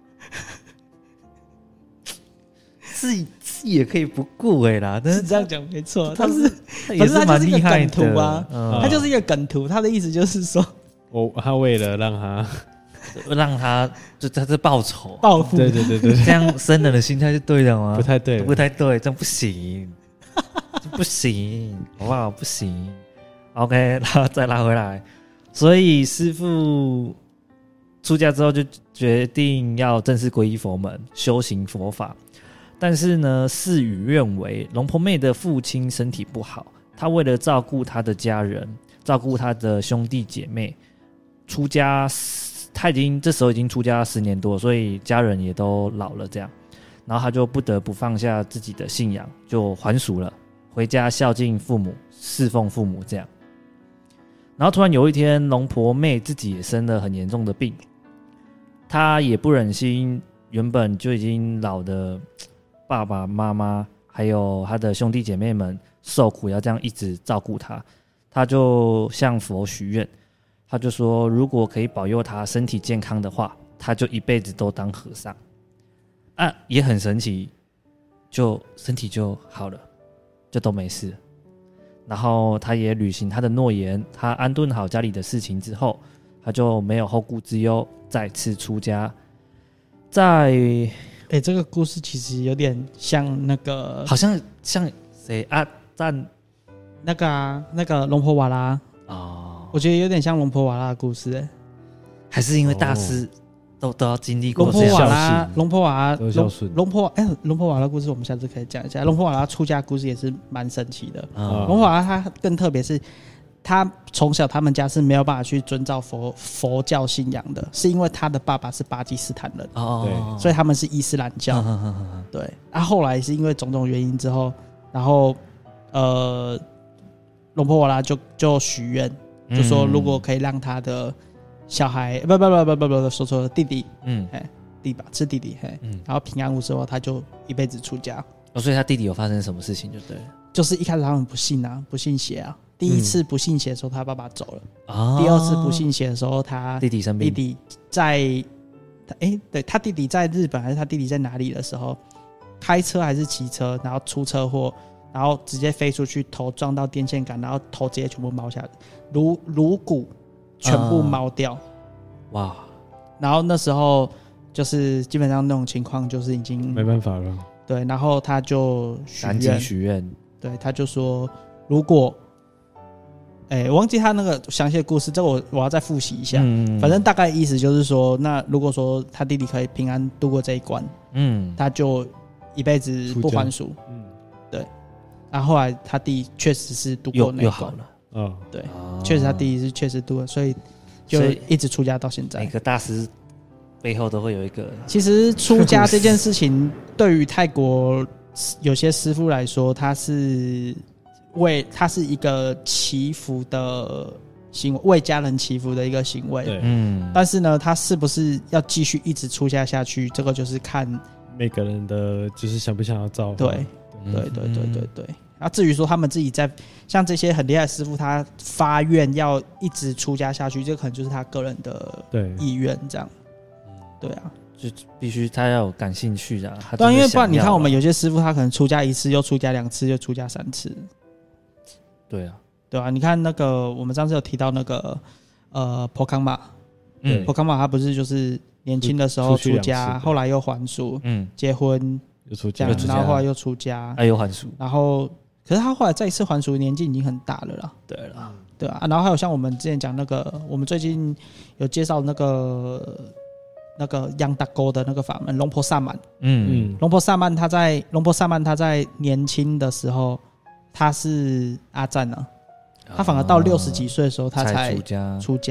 自己自己也可以不跪啦，但是这样讲没错。 他是， 他也是蛮厉害的梗图啊，嗯、他就是一个梗图。他的意思就是说， 我他为了让他让他就他是报仇报复， 对对对对， 这样僧人的心态是对的吗？ 不太对， 不太对，这样不行，这不行，好不好？不行。OK， 然后再拉回来。所以师父出家之后就决定要正式皈依佛门，修行佛法。但是呢，事与愿违，龙婆妹的父亲身体不好，他为了照顾他的家人，照顾他的兄弟姐妹，出家他已经这时候已经出家十年多，所以家人也都老了，这样，然后他就不得不放下自己的信仰，就还俗了，回家孝敬父母，侍奉父母这样。然后突然有一天，龙婆妹自己也生了很严重的病，她也不忍心原本就已经老的爸爸妈妈还有她的兄弟姐妹们受苦，要这样一直照顾她，她就向佛许愿，她就说如果可以保佑她身体健康的话，她就一辈子都当和尚。啊，也很神奇，就身体就好了，就都没事了。然后他也履行他的诺言，他安顿好家里的事情之后，他就没有后顾之忧，再次出家。在哎、 欸，这个故事其实有点像那个， 好像像谁啊？赞那个啊，那个龙婆瓦拉哦，我觉得有点像龙婆瓦拉的故事、欸， 还是因为大师、哦。都都要经历过龙婆瓦拉，龙婆瓦拉，龙婆哎，龙婆瓦拉故事我们下次可以讲一下。龙婆瓦拉出家故事也是蛮神奇的。龙、嗯、婆瓦拉他更特别是，他从小他们家是没有办法去遵照佛佛教信仰的，是因为他的爸爸是巴基斯坦人，哦，所以他们是伊斯兰教。嗯、对，然、啊、后后来是因为种种原因之后，然后呃，龙婆瓦拉就就许愿，就说如果可以让他的小孩不不不不不不说错了，弟弟，嗯，哎，弟吧，是弟弟，嘿，嗯，然后平安无事后，他就一辈子出家。 哦，所以他弟弟有发生什么事情就对了， 就是一开始他们不信啊，不信邪啊。第一次不信邪的时候，他爸爸走了；嗯、第二次不信邪的时候，他弟弟生病， 弟弟在，哎、欸，对他弟弟在日本还是他弟弟在哪里的时候，开车还是骑车，然后出车祸，然后直接飞出去，头撞到电线杆，然后头直接全部毛下来，颅颅骨。全部毛掉、嗯，哇！然后那时候就是基本上那种情况，就是已经没办法了。 对，然后他就赶紧许愿， 对，他就说如果，哎、欸，我忘记他那个详细的故事，这个我我要再复习一下。嗯，反正大概意思就是说，那如果说他弟弟可以平安度过这一关，嗯，他就一辈子不还俗。嗯，对。然后后来他弟确实是度过那一关，又好了。嗯，对，确、哦、实他第一是确实度了，所以就一直出家到现在。 每个大师背后都会有一个。 其实出家这件事情，对于泰国有些师父来说，他是为他是一个祈福的行为，为家人祈福的一个行为。对，嗯。但是呢，他是不是要继续一直出家下去，这个就是看每个人的，就是想不想要造。 对，对，对，对，对，对，对。啊，至于说他们自己在像这些很厉害的师父，他发愿要一直出家下去，这可能就是他个人的意愿，这样。对啊， 就必须他要有感兴趣的、啊。 对、啊，因为不然你看我们有些师父，他可能出家一次，又出家两次，又出家三次。 对啊， 对啊，你看那个我们上次有提到那个呃婆康玛，嗯，婆康玛他不是就是年轻的时候出家，后来又还俗，嗯，结婚又出家， 然后后来又出家， 哎又还俗， 然后。可是他后来再一次还俗，年纪已经很大了啦。 对了， 对啊，然后还有像我们之前讲那个，我们最近有介绍那个那个央达沟的那个法门龙婆萨满。嗯嗯，龙婆萨满他在龙婆萨满他在年轻的时候他是阿赞啊，他反而到六十几岁的时候他才出家。出家，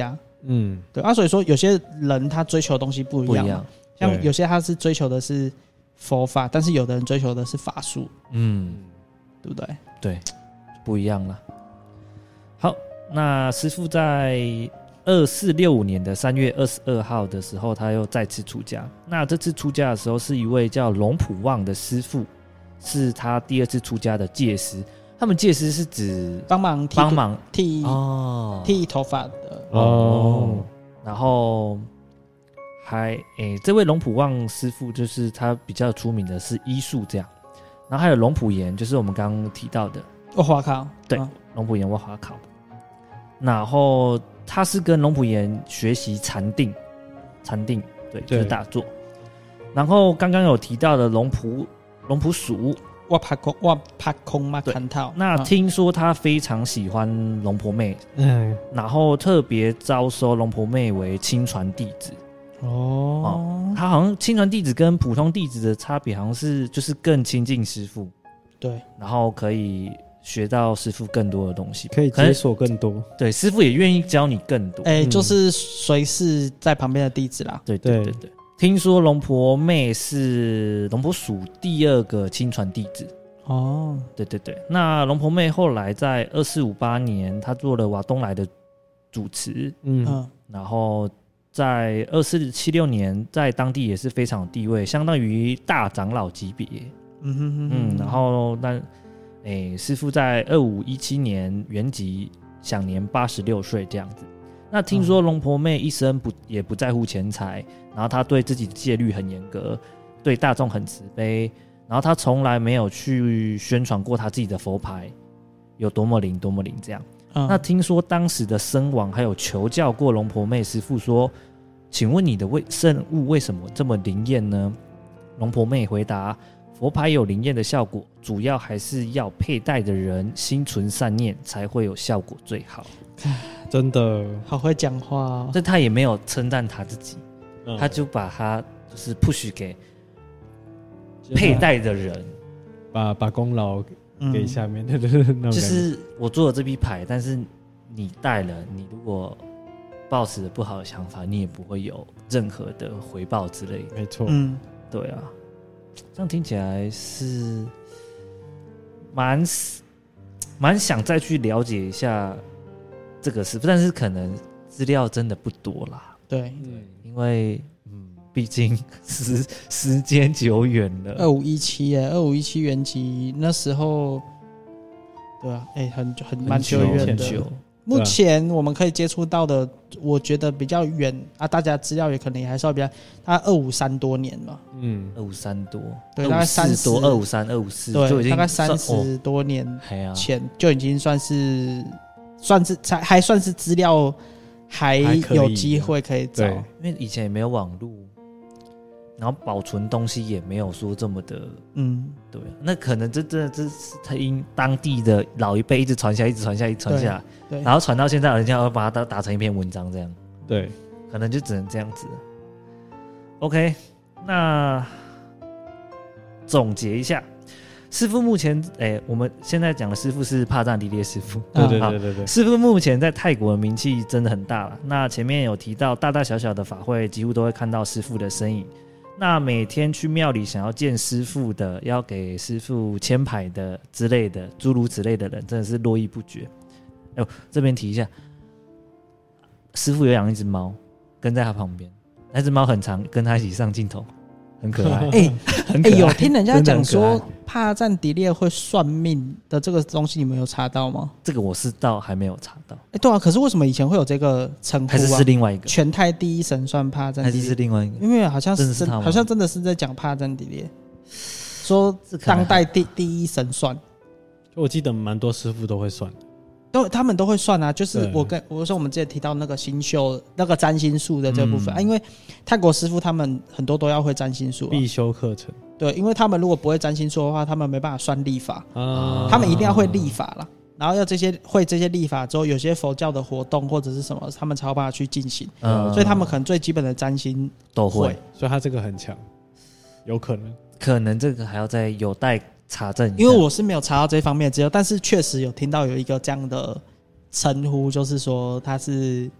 嗯，对啊，所以说有些人他追求的东西不一样，不一样像有些他是追求的是佛法，但是有的人追求的是法术，嗯，对不对？ 对，不一样了。好，那师父在二四六五年的三月二十二号的时候，他又再次出家。那这次出家的时候，是一位叫龙普旺的师父，是他第二次出家的戒师。他们戒师是指帮忙帮忙剃哦剃头发的哦，然后还诶、欸，这位龙普旺师父就是他比较出名的是医术这样，然后还有龙普岩，就是我们刚刚提到的沃华考， 对，龙普岩沃华考，然后他是跟龙普岩学习禅定，禅定对，就是打坐。然后刚刚有提到的龙普龙普蜀。 我拍空，我拍空嘛，看套。 那听说他非常喜欢龙婆妹，嗯，然后特别招收龙婆妹为亲传弟子。哦，哦他好像亲传弟子跟普通弟子的差别，好像是就是更亲近师父， 对， 然后可以学到师父更多的东西， 可以解锁更多。 对，师父也愿意教你更多。 哎、欸，就是随侍在旁边的弟子啦。 对对对对。听说龙婆妹是龙婆蜀第二个亲传弟子哦，对对对。那龙婆妹后来在二四五八年，她做了瓦东来的主持，嗯，然后在二四七六年，在当地也是非常有地位，相当于大长老级别，嗯哼哼嗯，然后那诶，师父在二五一七年圆寂，享年八十六岁这样子。那听说龙婆妹一生不也不在乎钱财，然后她对自己的戒律很严格，对大众很慈悲，然后她从来没有去宣传过她自己的佛牌有多么灵多么灵这样。嗯、那听说当时的僧王还有求教过龙婆妹师父说，请问你的圣物为什么这么灵验呢？龙婆妹回答，佛牌有灵验的效果，主要还是要佩戴的人心存善念才会有效果最好。 真的好会讲话哦。 这他也没有称赞他自己、嗯、他就把他就是 push 给佩戴的人， 把把功劳给下面的、嗯、 就是我做了这批牌，但是你戴了，你如果抱持着不好的想法，你也不会有任何的回报之类的。 没错， 嗯，对啊，这样听起来是蛮蛮想再去了解一下这个事，但是可能资料真的不多啦。 对， 因为嗯，毕竟时时间久远了。 二五一七耶，二五一七元吉那时候，对啊，哎、欸，很很蛮久远的。目前我们可以接触到的，我觉得比较远啊，大家资料也可能也还是要比较，他二五三多年嘛， 嗯，二五三多， 对，大概三十多，二五三，二五四， 对，大概三十多年前就已经算是。算是才还算是资料还有机会可以找， 因为以前也没有网络，然后保存东西也没有说这么的，嗯，对，那可能这真的这是他因当地的老一辈一直传下，一直传下，一直传下，对，然后传到现在，人家要把它打打成一篇文章这样， 对， 可能就只能这样子。OK， 那总结一下。师父目前，哎、欸，我们现在讲的师父是帕赞迪列师父。 对对对对对。 师父目前在泰国的名气真的很大了。那前面有提到，大大小小的法会几乎都会看到师父的身影。那每天去庙里想要见师父的，要给师父签牌的之类的，诸如此类的人，真的是络绎不绝。哎呦，这边提一下，师父有养一只猫，跟在他旁边，那只猫很常跟他一起上镜头。很可爱，哎、 欸，很可爱、欸。有听人家讲说帕赞迪列会算命的这个东西，你们有查到吗？ 这个我是倒还没有查到。 哎、欸，对啊，可是为什么以前会有这个称呼、啊？ 还是是另外一个全泰第一神算帕赞迪列？ 还是是另外一个？ 因为好像是真好像真的是在讲帕赞迪列，说当代第第一神算。 我记得蛮多师傅都会算。 都他们都会算啊，就是我跟我说我们之前提到那个星宿那个占星术的这部分、嗯、啊，因为泰国师傅他们很多都要会占星术、啊， 必修课程。 对，因为他们如果不会占星术的话，他们没办法算历法啊，他们一定要会历法啦，然后要这些会这些历法之后，有些佛教的活动或者是什么，他们才有办法去进行、嗯，所以他们可能最基本的占星都会， 所以他这个很强，有可能， 可能这个还要再有待查证， 因为我是没有查到这方面的资料，但是确实有听到有一个这样的称呼，就是说他是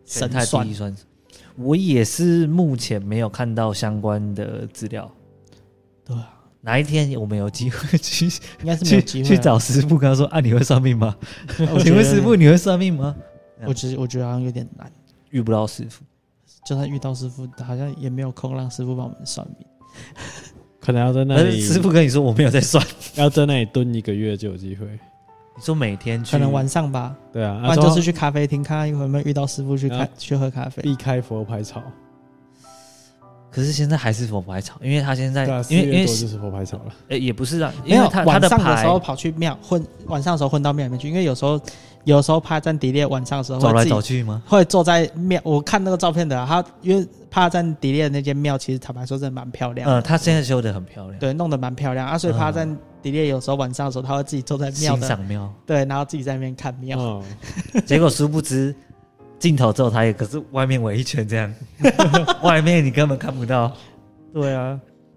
神太算低算。我也是目前没有看到相关的资料。 对啊， 哪一天我们有机会去， 应该是没有机会、啊、 去, 去找师傅，跟他说：“啊，你会算命吗？请问师傅，你会算命吗？” 我觉得我觉得好像有点难， 遇不到师傅。 就算遇到师傅，好像也没有空让师傅帮我们算命。 可能要在那里， 师傅跟你说我没有在算， 要在那里蹲一个月就有机会。 你说每天去， 可能晚上吧。 对啊， 不然就是去咖啡厅看看有没有遇到师傅去看去喝咖啡， 避开佛牌草。 可是现在还是佛牌草，因为他现在、 啊、 因为因为就是佛牌草了。 欸、也不是啊，因为他晚上的时候跑去庙混，晚上的时候混到庙里面去，因为有时候有时候帕赞迪列晚上的时候走来走去吗？ 会坐在庙，我看那个照片的、啊，他因为帕赞迪列那间庙其实坦白说真的蛮漂亮的， 嗯，他现在修得很漂亮， 对，弄得蛮漂亮啊，所以帕赞迪列有时候晚上的时候他会自己坐在庙的欣赏庙， 对，然后自己在那边看庙、 哦， 结果殊不知镜头只有他也，可是外面围一圈这样，外面你根本看不到。对啊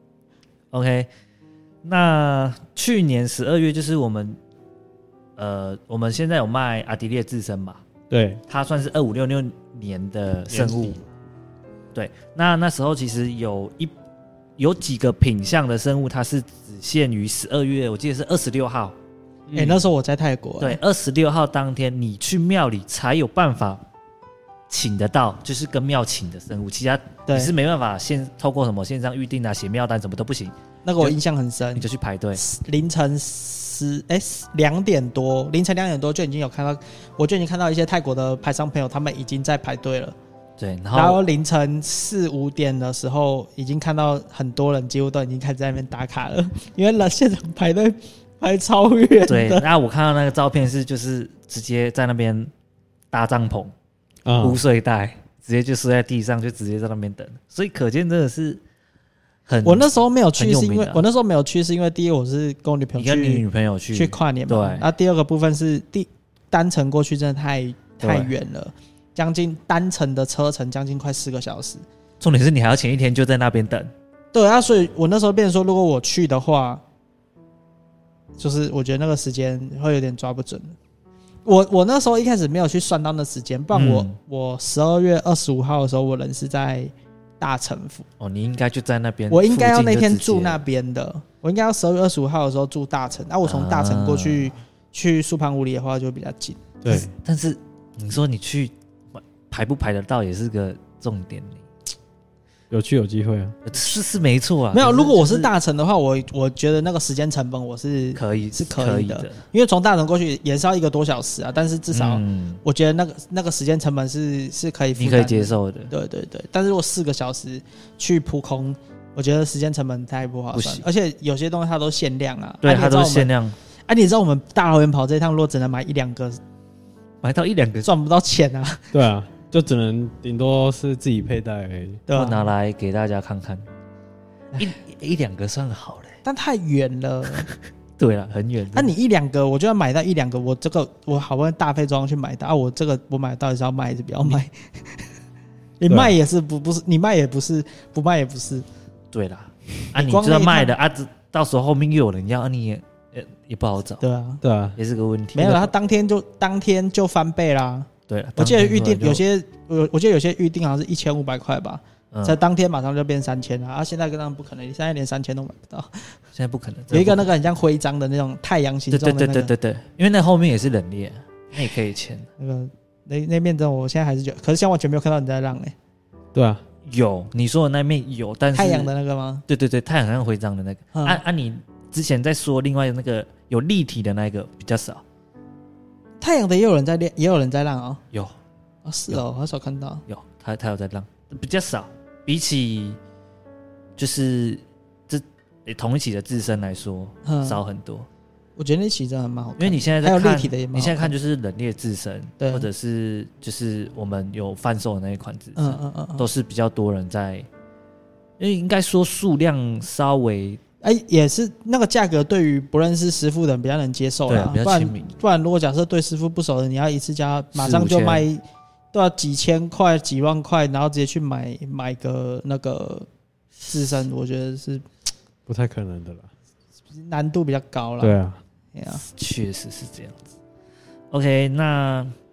，OK， 那去年十二月就是我们，呃，我们现在有卖阿迪列自身嘛？ 对， 它算是二五六六年的生物。对，那那时候其实有一有几个品项的生物，它是只限于十二月，我记得是二十六号。 哎、欸，那时候我在泰国、欸， 对，二十六号当天你去庙里才有办法请得到，就是跟庙请的生物，其他你是没办法线透过什么线上预定啊、写庙单什么都不行。 那个我印象很深， 你就去排队， 凌晨十哎两点多，凌晨两点多就已经有看到，我就已经看到一些泰国的排商朋友，他们已经在排队了。 对，然后然后凌晨四五点的时候，已经看到很多人几乎都已经开始在那边打卡了，因为了现场排队排超远的。 对，那我看到那个照片是就是直接在那边搭帐篷。铺睡袋，直接就睡在地上，就直接在那边等，所以可见真的是很。 我那时候没有去，是因为、啊、我那时候没有去，是因为第一我是跟我女朋友去， 你跟你女朋友去去跨年嘛。 对。 然后第二个部分是第单程过去真的太太远了，将近单程的车程将近快四个小时。 重点是你还要前一天就在那边等。 对啊，所以我那时候变成说，如果我去的话，就是我觉得那个时间会有点抓不准。我我那时候一开始没有去算到那时间，不然我、嗯、我十二月二十五号的时候，我人是在大城府。 哦，你应该就在那边， 我应该要那天住那边的，我应该要十二月二十五号的时候住大城。那、啊、我从大城过去、啊、去素盘屋里的话就比较近。 对， 但是你说你去排不排得到也是个重点。 有去有机会啊， 是是没错啊。 没有，如果我是大城的话，我我觉得那个时间成本我是可以是可以的， 可以的， 因为从大城过去也是要一个多小时啊。但是至少我觉得那个那个时间成本是是可以负担的， 你可以接受的。 对对对，但是如果四个小时去扑空，我觉得时间成本太不划算，而且有些东西它都限量啊， 对， 啊、 它都是限量。 啊，你知道我们大老远跑这一趟，如果只能买一两个， 买到一两个赚不到钱啊。 对啊。就只能顶多是自己佩戴而已， 对、啊，拿来给大家看看，一一两个算好了， 但太远了。 对了，很远。 那、啊、你一两个，我就要买到一两个，我这个我好不容易大费周章去买到，啊，我这个我买到底是要卖还是不要卖？你卖也是不不是，你卖也不是，不卖也不是。 对啦，啊，你知道卖的啊，到时候后面又有人要，啊、你也也不好找。 对啊， 对啊， 也是个问题。 没有，他当天就当天就翻倍啦。 对， 我记得预定有些，我我记得有些预定好像是一千五百块吧，嗯、在当天马上就变三千了啊！现在跟他们不可能，现在连三千都买不到， 现在不可能。 有一个那个很像徽章的那种太阳形状的、那个， 对对对对对，因为那后面也是冷链，那也可以签。 那个那那面真的，我现在还是觉得，可是现在完全没有看到你在让哎、欸。 对啊， 有你说的那面有，但是太阳的那个吗？ 对对对，太阳像徽章的那个。嗯、啊啊，你之前在说另外那个有立体的那个比较少。 太阳的也有人在练，也有人在让哦。 有。 哦，是哦，很少看到。 有，他他有在让，比较少，比起就是这同一期的自身来说，嗯、少很多。 我觉得那期真的蛮好看， 因为你现在在看看还有立体的也蛮好看， 你现在看就是冷冽自身， 对， 或者是就是我们有贩售的那一款自身， 嗯嗯嗯嗯， 都是比较多人在，因为应该说数量稍微。 哎、欸，也是那个价格，对于不认识师傅的人比较能接受啦， 对、啊，比较亲民。 不然，如果假设对师傅不熟的，你要一次加马上就卖，都要几千块、几万块，然后直接去买买个那个自身，我觉得是不太可能的啦， 难度比较高啦。 对啊， 对啊， 确实是这样子。OK， 那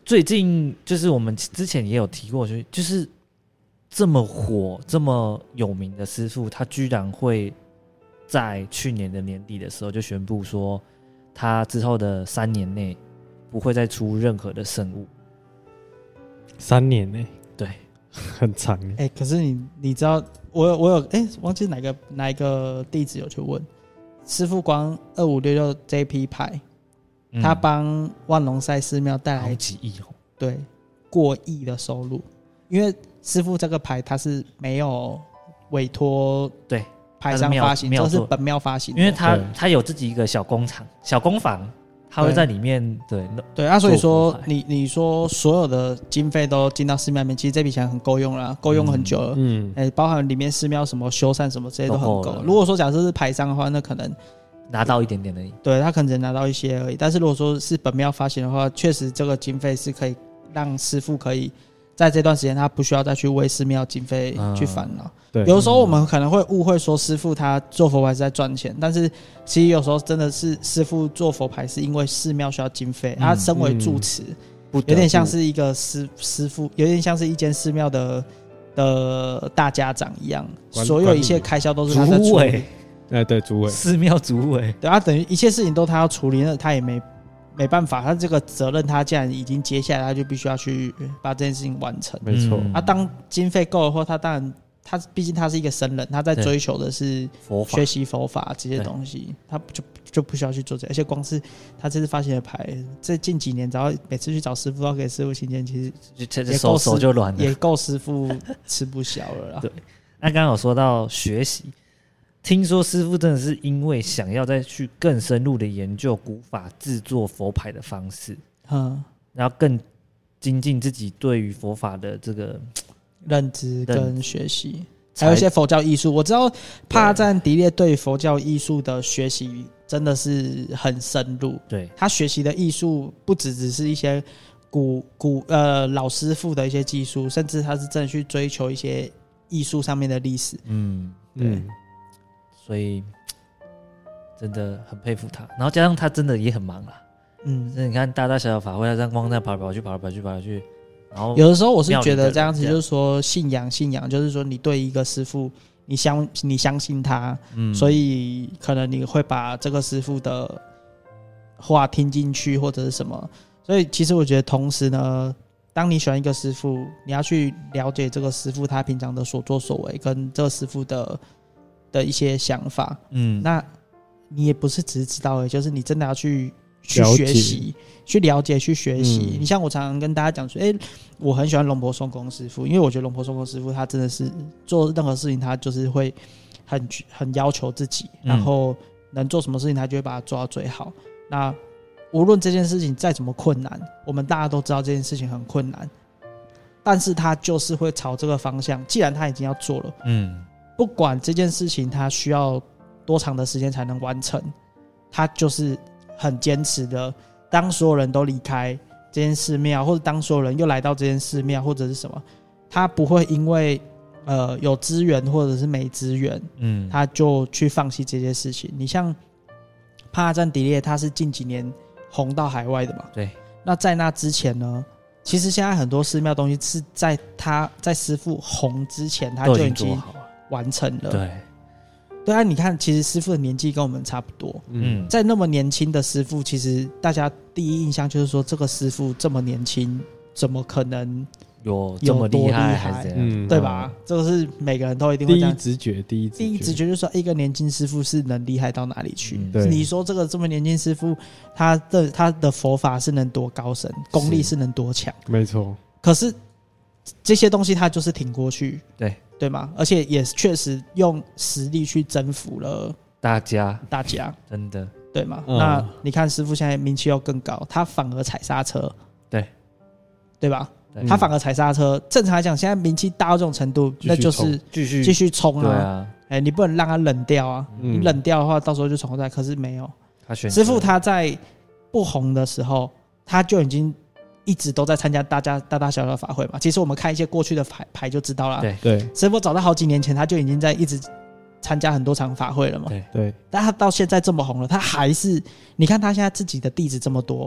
最近就是我们之前也有提过，就是这么火、这么有名的师傅，他居然会在去年的年底的时候就宣布说，他之后的三年内不会再出任何的圣物。 三年呢、欸？ 对， 很长哎、 欸。可是你你知道，我有我有哎、欸，忘记哪个哪一个弟子有去问师傅，光二五六六这批牌，嗯、他帮万隆赛寺庙带来几亿哦， 对，过亿的收入，因为师傅这个牌他是没有委托对牌商发行，这是本庙发行的， 因为他他有自己一个小工厂、小工坊。他会在里面对对啊，所以说你你说所有的经费都进到寺庙里面，其实这笔钱很够用了，够用很久了。嗯，哎、欸，包含里面寺庙什么修缮什么这些都很够。如果说假设是牌商的话，那可能拿到一点点而已。 对他可能只拿到一些而已。但是如果说是本庙发行的话，确实这个经费是可以让师傅可以在这段时间他不需要再去为寺庙经费去烦恼。嗯对，有的时候我们可能会误会说师傅他做佛牌是在赚钱，但是其实有时候真的是师傅做佛牌是因为寺庙需要经费，嗯、他身为住持、嗯，有点像是一个师师傅，有点像是一间寺庙的的大家长一样，所有一切开销都是他在处理。 哎，对，主委， 寺庙主委， 对他等于一切事情都他要处理，那他也没没办法，他这个责任他既然已经接下来，他就必须要去把这件事情完成。 没错， 啊，当经费够的话，他当然。他毕竟他是一个僧人，他在追求的是学习佛法这些东西，他就就不需要去做这，而且光是他这次发行的牌，这近几年只要每次去找师傅要给师傅请柬，其实也够手就软了， 也够师傅吃不消了啦。 对，那刚刚有说到学习，听说师傅真的是因为想要再去更深入的研究古法制作佛牌的方式，嗯，然后更精进自己对于佛法的这个。 认知跟学习，还有一些佛教艺术。我知道帕赞迪列对佛教艺术的学习真的是很深入。 对， 他学习的艺术不只只是一些古古呃老师傅的一些技术，甚至他是真的去追求一些艺术上面的历史。 嗯，对，嗯、所以真的很佩服他。然后加上他真的也很忙啦。嗯，你看大大小小法会，他这样光在跑来跑去，跑来跑去，跑来跑去。 有的时候我是觉得这样子，就是说信仰信仰，就是说你对一个师父，你相你相信他，嗯，所以可能你会把这个师父的话听进去或者是什么。所以其实我觉得，同时呢，当你喜欢一个师父，你要去了解这个师父他平常的所作所为，跟这个师父的的一些想法，嗯，那你也不是只是知道而已，就是你真的要去。去学习，去了解，去学习。嗯、你像我常常跟大家讲说，哎、欸，我很喜欢龙婆松公师傅，因为我觉得龙婆松公师傅他真的是做任何事情，他就是会很很要求自己，然后能做什么事情，他就会把它做到最好。那无论这件事情再怎么困难，我们大家都知道这件事情很困难，但是他就是会朝这个方向。既然他已经要做了，嗯，不管这件事情他需要多长的时间才能完成，他就是很坚持的。当所有人都离开这间寺庙，或者当所有人又来到这间寺庙，或者是什么，他不会因为呃有资源或者是没资源，嗯，他就去放弃这些事情。你像帕拉赞迪列，他是近几年红到海外的嘛？ 对。 那在那之前呢，其实现在很多寺庙东西是在他在师父红之前，他就已经完成了。 对。 对啊，你看，其实师父的年纪跟我们差不多。嗯，在那么年轻的师父，其实大家第一印象就是说，这个师父这么年轻，怎么可能有这么厉害，还是怎样？ 嗯，对吧？这个是每个人都一定会这样。 第一直觉，第一直觉， 第一直觉就是说，一个年轻师父是能厉害到哪里去？嗯、你说这个这么年轻师父，他的他的佛法是能多高深，功力是能多强？ 没错。 可是这些东西他就是挺过去。 对。 对吗？而且也确实用实力去征服了大家， 大家真的对吗？嗯、那你看师父现在名气又更高，他反而踩刹车， 对对吧？对他反而踩刹车。正常来讲，现在名气大到这种程度，那就是继续继续冲啊！对啊，哎、欸，你不能让他冷掉啊！嗯、你冷掉的话，到时候就重来。可是没有， 他选师父他在不红的时候，他就已经。一直都在参加大家大大小小的法会嘛，其实我们看一些过去的牌牌就知道了。 对对， 师父早在好几年前他就已经在一直参加很多场法会了嘛。 对对， 但他到现在这么红了，他还是你看他现在自己的弟子这么多，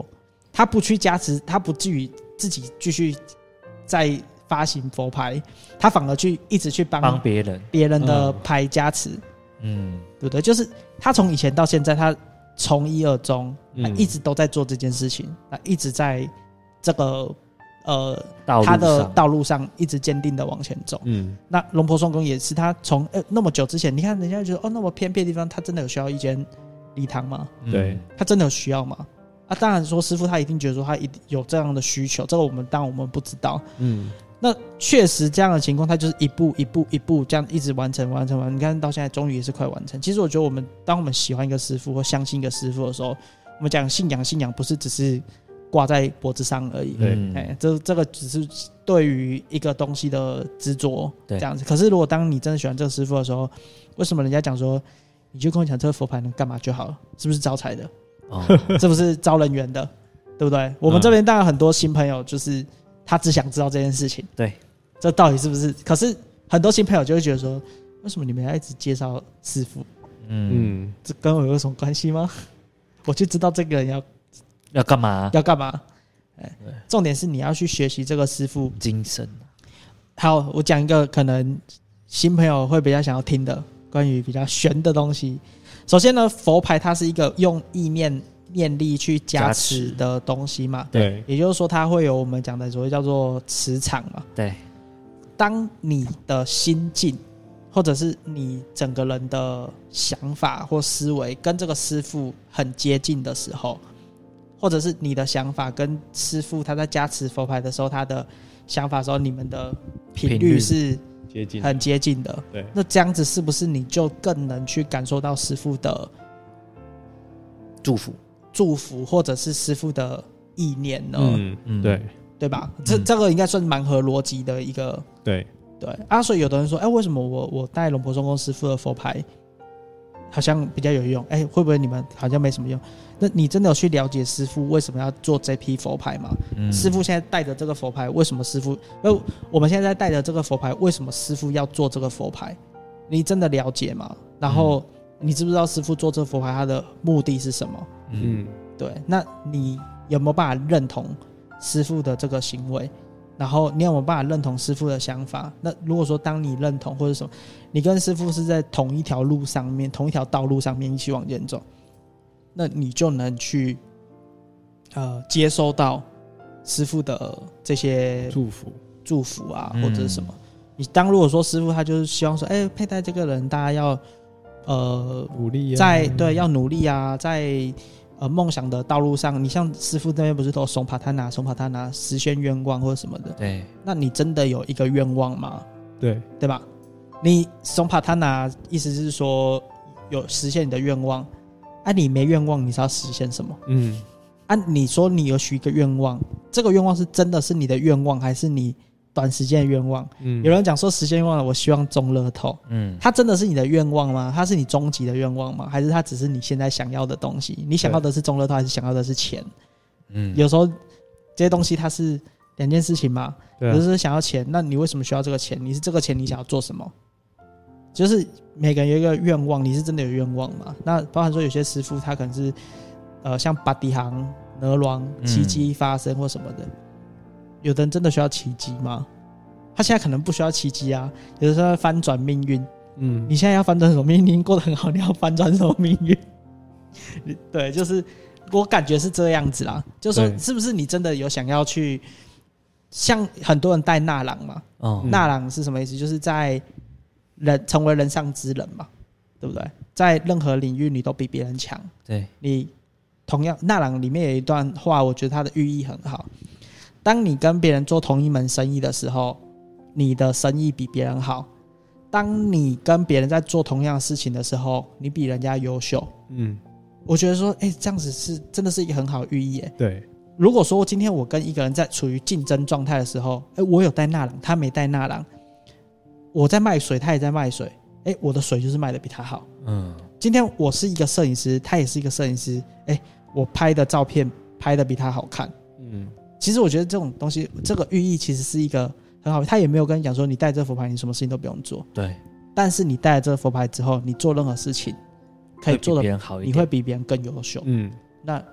他不去加持，他不至于自己继续再发行佛牌，他反而去一直去帮帮别人别人的牌加持，嗯，对不对？就是他从以前到现在，他从一而终，他一直都在做这件事情，他一直在这个呃他的道路上一直坚定的往前走。嗯，那龙婆送公也是他从呃那么久之前，你看人家觉得哦那么偏僻的地方，他真的有需要一间礼堂吗？ 对， 他真的有需要吗？啊，当然说师父他一定觉得说他一定有这样的需求，这个我们当然我们不知道。嗯，那确实这样的情况，他就是一步一步一步这样一直完成完成完成。你看到现在终于也是快完成。其实我觉得我们当我们喜欢一个师父或相信一个师父的时候，我们讲信仰信仰不是只是挂在脖子上而已。对，哎，这这个只是对于一个东西的执着这样子。可是如果当你真的喜欢这个师父的时候，为什么人家讲说你就跟我讲这个佛牌能干嘛就好了？是不是招财的？哦，这不是招人缘的，对不对？我们这边当然很多新朋友，就是他只想知道这件事情。 对， 这到底是不是？可是很多新朋友就会觉得说，为什么你们要一直介绍师父？嗯，这跟我有什么关系吗？我就知道这个人要要干嘛， 要干嘛。哎，重点是你要去学习这个师父精神。 好，我讲一个可能新朋友会比较想要听的，关于比较玄的东西。首先呢，佛牌它是一个用意念念力去加持的东西嘛， 对， 也就是说它会有我们讲的所谓叫做磁场嘛， 对。 当你的心境或者是你整个人的想法或思维跟这个师父很接近的时候，或者是你的想法跟师父他在加持佛牌的时候，他的想法的时候，你们的频率是接近很接近的， 对， 那这样子是不是你就更能去感受到师父的祝福、 祝福，或者是师父的意念呢？ 嗯嗯，对， 对吧？这这个应该算蛮合逻辑的一个， 对对啊。所以有的人说，哎、欸，为什么我我带龙婆送公师父的佛牌好像比较有用？哎、欸，会不会你们好像没什么用？那你真的有去了解师父为什么要做这批佛牌吗？嗯、师父现在带着这个佛牌，为什么师父？呃，我们现在带着这个佛牌，为什么师父要做这个佛牌？你真的了解吗？然后你知不知道师父做这个佛牌他的目的是什么？嗯，对。那你有没有办法认同师父的这个行为？然后你有没有办法认同师父的想法？那如果说当你认同或者什么，你跟师父是在同一条路上面，同一条道路上面一起往前走。那你就能去呃接收到师父的这些祝福祝福啊，或者是什么。嗯、你当如果说师父他就是希望说，哎、欸，佩戴这个人大家要呃努力啊， 在对要努力啊，在呃梦想的道路上，你像师父那边不是都有松帕他拿松帕他拿实现愿望或者什么的， 对， 那你真的有一个愿望吗？ 对， 对吧？你松帕他拿意思是说有实现你的愿望。啊，你没愿望，你是要实现什么？嗯，啊，你说你有许一个愿望，这个愿望是真的是你的愿望，还是你短时间的愿望？嗯，有人讲说实现愿望，我希望中乐透。嗯，它真的是你的愿望吗？它是你终极的愿望吗？还是它只是你现在想要的东西？你想要的是中乐透，还是想要的是钱？嗯，有时候这些东西它是两件事情嘛。对、啊，有的是想要钱，那你为什么需要这个钱？你是这个钱你想要做什么？就是每个人有一个愿望，你是真的有愿望吗？那包含说有些师父他可能是呃像巴迪行、ner王奇迹发生或什么的，嗯、有的人真的需要奇迹吗？他现在可能不需要奇迹啊，有的时候要翻转命运。嗯，你现在要翻转什么命运？你过得很好，你要翻转什么命运？对，就是我感觉是这样子啦。就是说，是不是你真的有想要去像很多人带纳朗嘛？哦，纳朗是什么意思？就是在人成为人上之人嘛，对不对？在任何领域你都比别人强。 对， 你同样纳朗里面有一段话，我觉得它的寓意很好。当你跟别人做同一门生意的时候，你的生意比别人好；当你跟别人在做同样的事情的时候，你比人家优秀。嗯，我觉得说，哎、欸，这样子是真的是一个很好的寓意。哎， 对。 如果说今天我跟一个人在处于竞争状态的时候，哎、欸，我有带纳朗，他没带纳朗。我在卖水，他也在卖水，哎、欸，我的水就是卖的比他好。嗯，今天我是一个摄影师，他也是一个摄影师，哎、欸，我拍的照片拍的比他好看。嗯，其实我觉得这种东西，这个寓意其实是一个很好，他也没有跟你讲说你带这个佛牌，你什么事情都不用做。 对， 但是你带了这个佛牌之后，你做任何事情可以做的比别人好一点， 你会比别人更优秀。嗯，那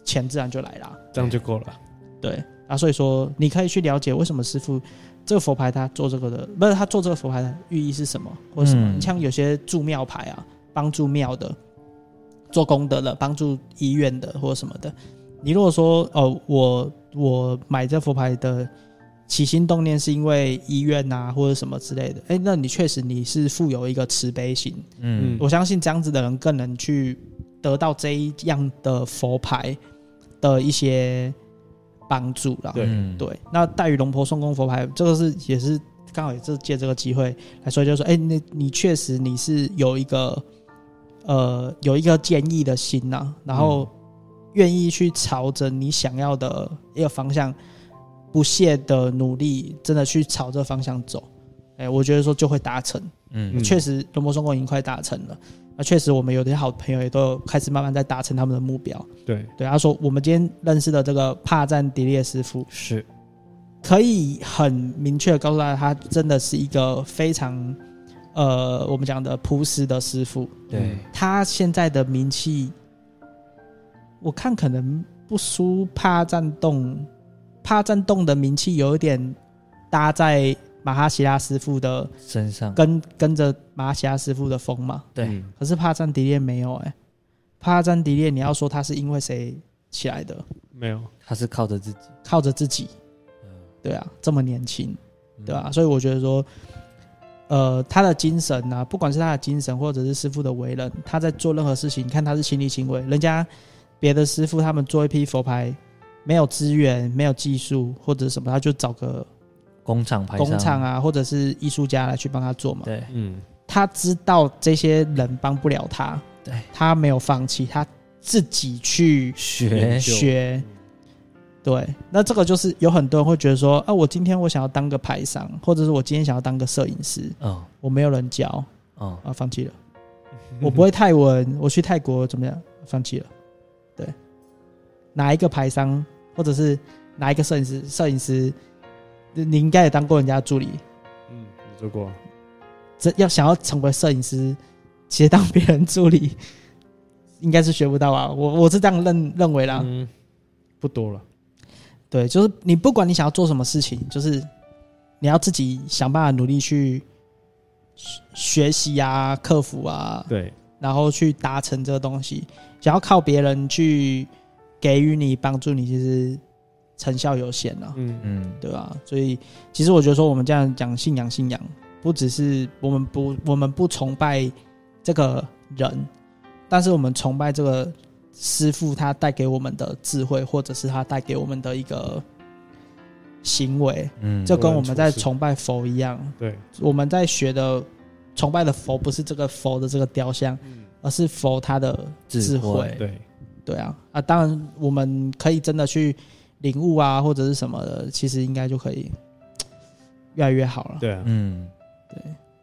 钱自然就来啦， 这样就够了。 对啊，所以说你可以去了解为什么师傅这个佛牌他做这个的，不是他做这个佛牌的寓意是什么，或者什么？嗯、像有些助庙牌啊，帮助庙的、做功德的、帮助医院的或者什么的。你如果说哦，我我买这佛牌的起心动念是因为医院啊或者什么之类的，哎，那你确实你是富有一个慈悲心，嗯，我相信这样子的人更能去得到这一样的佛牌的一些帮助啦。对、嗯、对，那带鱼龙婆送公佛牌，这个是也是刚好也是借这个机会来说，就是说，哎，你你确实你是有一个呃有一个坚毅的心呐、啊，然后愿意去朝着你想要的一个方向。不懈的努力，真的去朝这方向走，哎、欸，我觉得说就会达成。嗯，确实，龙婆送公已经快达成了。那确实，我们有些好朋友也都有开始慢慢在达成他们的目标。 对对，他说我们今天认识的这个帕赞迪列师傅， 是可以很明确的告诉大家，他真的是一个非常呃，我们讲的朴实的师傅。 对， 他现在的名气，我看可能不输帕赞洞。帕赞洞的名气有一点搭在马哈希拉师傅的身上， 跟跟着马哈希拉师傅的风嘛。 对， 可是帕赞迪列没有哎、欸，帕赞迪列你要说他是因为谁起来的？ 没有， 他是靠着自己， 靠着自己。对啊，这么年轻，对啊，所以我觉得说，呃，他的精神啊，不管是他的精神，或者是师傅的为人，他在做任何事情，你看他是亲力亲为，人家别的师傅他们做一批佛牌。没有资源，没有技术或者什么，他就找个工厂牌工厂啊，或者是艺术家来去帮他做嘛。 对， 嗯，他知道这些人帮不了他， 对， 他没有放弃，他自己去学学。对，那这个就是有很多人会觉得说，啊，我今天我想要当个牌商，或者是我今天想要当个摄影师，哦，我没有人教，哦，啊，放弃了。我不会泰文，我去泰国怎么样？放弃了。对，哪一个牌商？或者是哪一个摄影师？摄影师，你应该也当过人家的助理。 嗯，你做过。 这要想要成为摄影师，其实当别人助理，应该是学不到啊。我我是这样认认为啦。 嗯，不多了。 对，就是你不管你想要做什么事情，就是你要自己想办法努力去学习啊、克服啊， 对， 然后去达成这个东西。想要靠别人去。给予你帮助你，其实成效有限啊，嗯嗯，对吧、啊？所以其实我觉得说，我们这样讲信仰，信仰不只是我们不我们不崇拜这个人，但是我们崇拜这个师父他带给我们的智慧，或者是他带给我们的一个行为，嗯，就跟我们在崇拜佛一样， 对， 我们在学的崇拜的佛不是这个佛的这个雕像，嗯、而是佛他的智慧， 对。 对啊，啊，当然我们可以真的去领悟啊，或者是什么的，其实应该就可以越来越好了。 对啊， 嗯， 对。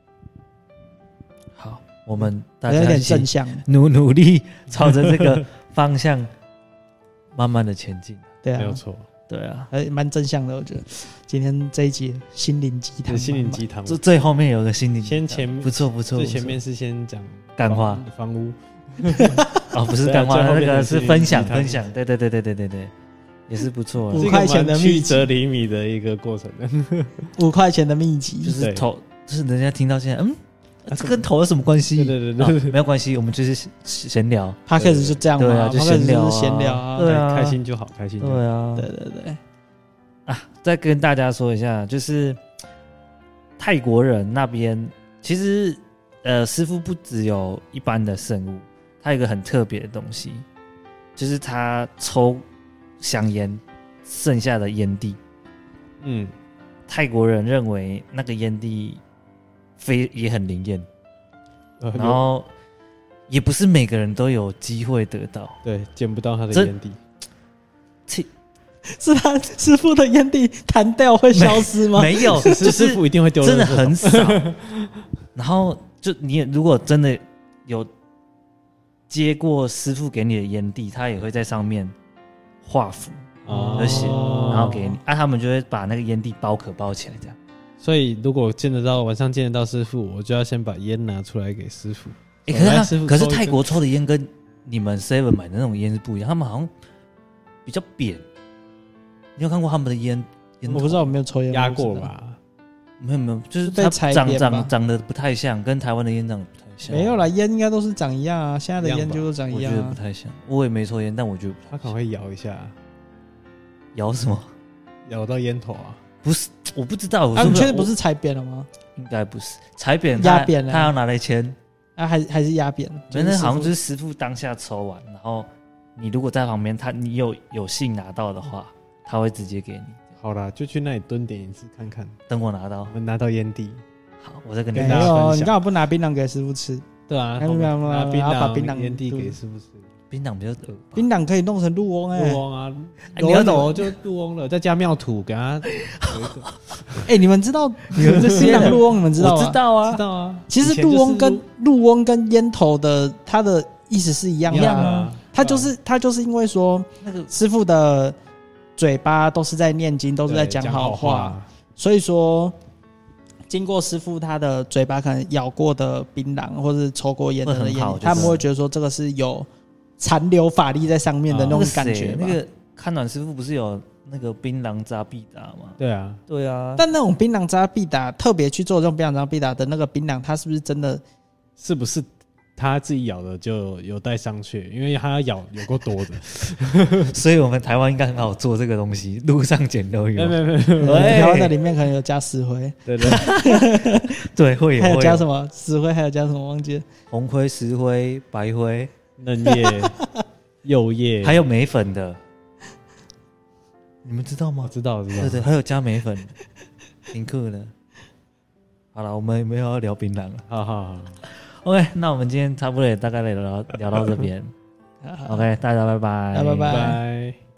好，我们大家有点正向， 努努力朝着这个方向慢慢的前进。 对啊， 没有错。 对啊， 还蛮正向的，我觉得今天这一集心灵鸡汤， 心灵鸡汤， 这最后面有个心灵， 先前不错不错， 最前面是先讲干话房屋。 哦，不是干话，那个是分享分享，对对对对对对对，也是不错。 五块钱的秘籍， 曲折厘米的一个过程。 五块钱的秘籍， 就是投，就是人家听到现在，嗯，这跟投有什么关系？ 对对对对， 没有关系，我们就是闲聊。 他开始就这样嘛， 对啊，就闲聊， 闲聊啊， 对啊， 开心就好，开心。 对啊， 对对对。 啊，再跟大家说一下，就是泰国人那边，其实呃，师父不只有一般的圣物。他有一个很特别的东西，就是他抽香烟剩下的烟蒂。嗯，泰国人认为那个烟蒂非也很灵验，呃、然后也不是每个人都有机会得到。 对，捡不到他的烟蒂。 是他师父的烟蒂弹掉会消失吗？ 没, 没有， 就是师父一定会丢， 真的很少。然后就你如果真的有接过师父给你的烟蒂，他也会在上面画符，有写，然后给你，啊，他们就会把那个烟蒂包壳包起来，这样。 所以如果见得到晚上见得到师父，我就要先把烟拿出来给师父。 欸、可是他可是泰国抽的烟跟你们 seven 买的那种烟是不一样，他们好像比较扁。你有看过他们的烟？烟我不知道，我没有抽烟， 压过吧？ 没有没有，就是它长长长得不太像，跟台湾的烟长得不太像。 没有啦，烟应该都是长一样啊，现在的烟就都长一样、啊。 我觉得不太像，我也没抽烟，但我觉得他可能会摇一下， 摇什么？ 摇到烟头啊？ 不是，我不知道。我啊，你确定不是踩扁了吗？ 应该不是，踩扁压扁了， 他要拿来签啊，还还是压扁？ 反正好像就是师傅当下抽完，然后你如果在旁边，他你有有幸拿到的话，他会直接给你。 好啦，就去那里蹲点一次看看。 等我拿到， 我拿到烟蒂。 好，我再跟你没有，你干嘛不拿槟榔给师傅吃？ 对啊， 拿槟榔， 把槟榔烟蒂给师傅吃。 槟榔比较恶， 槟榔可以弄成鹿翁哎、欸， 鹿翁啊，揉揉就鹿翁了，再加妙土给他。 哎、欸，你们知道你们这槟榔鹿翁，你们知道吗？ 我知道啊， 知道啊。 其实鹿翁跟鹿翁跟烟头的它的意思是一样的、啊，它就是它就是因为说那个师傅的嘴巴都是在念经，都是在讲好话，所以说经过师傅他的嘴巴可能咬过的槟榔或者抽过烟的烟，他们会觉得说这个是有残留法力在上面的那种感觉、啊。 那个看暖师傅不是有那个槟榔扎必达吗？ 对啊， 对啊。 但那种槟榔扎必达特别去做这种槟榔扎必达的那个槟榔，它是不是真的？ 是不是他自己咬的就有待商榷？因为他咬有够多的， 所以我们台湾应该很好做这个东西，路上捡都有。 没有没有没有， 台湾的里面可能有加石灰， 对对对，会有。 还有加什么石灰？还有加什么？忘记了。 红灰、石灰、白灰、 嫩叶、柚叶， 还有梅粉的，你们知道吗？ 我知道，知道。 对对，还有加梅粉，挺酷的。好了，我们没有要聊槟榔了。 好好好。 OK， 那我们今天差不多也大概聊聊聊到这边。OK， 大家拜拜， 拜拜拜。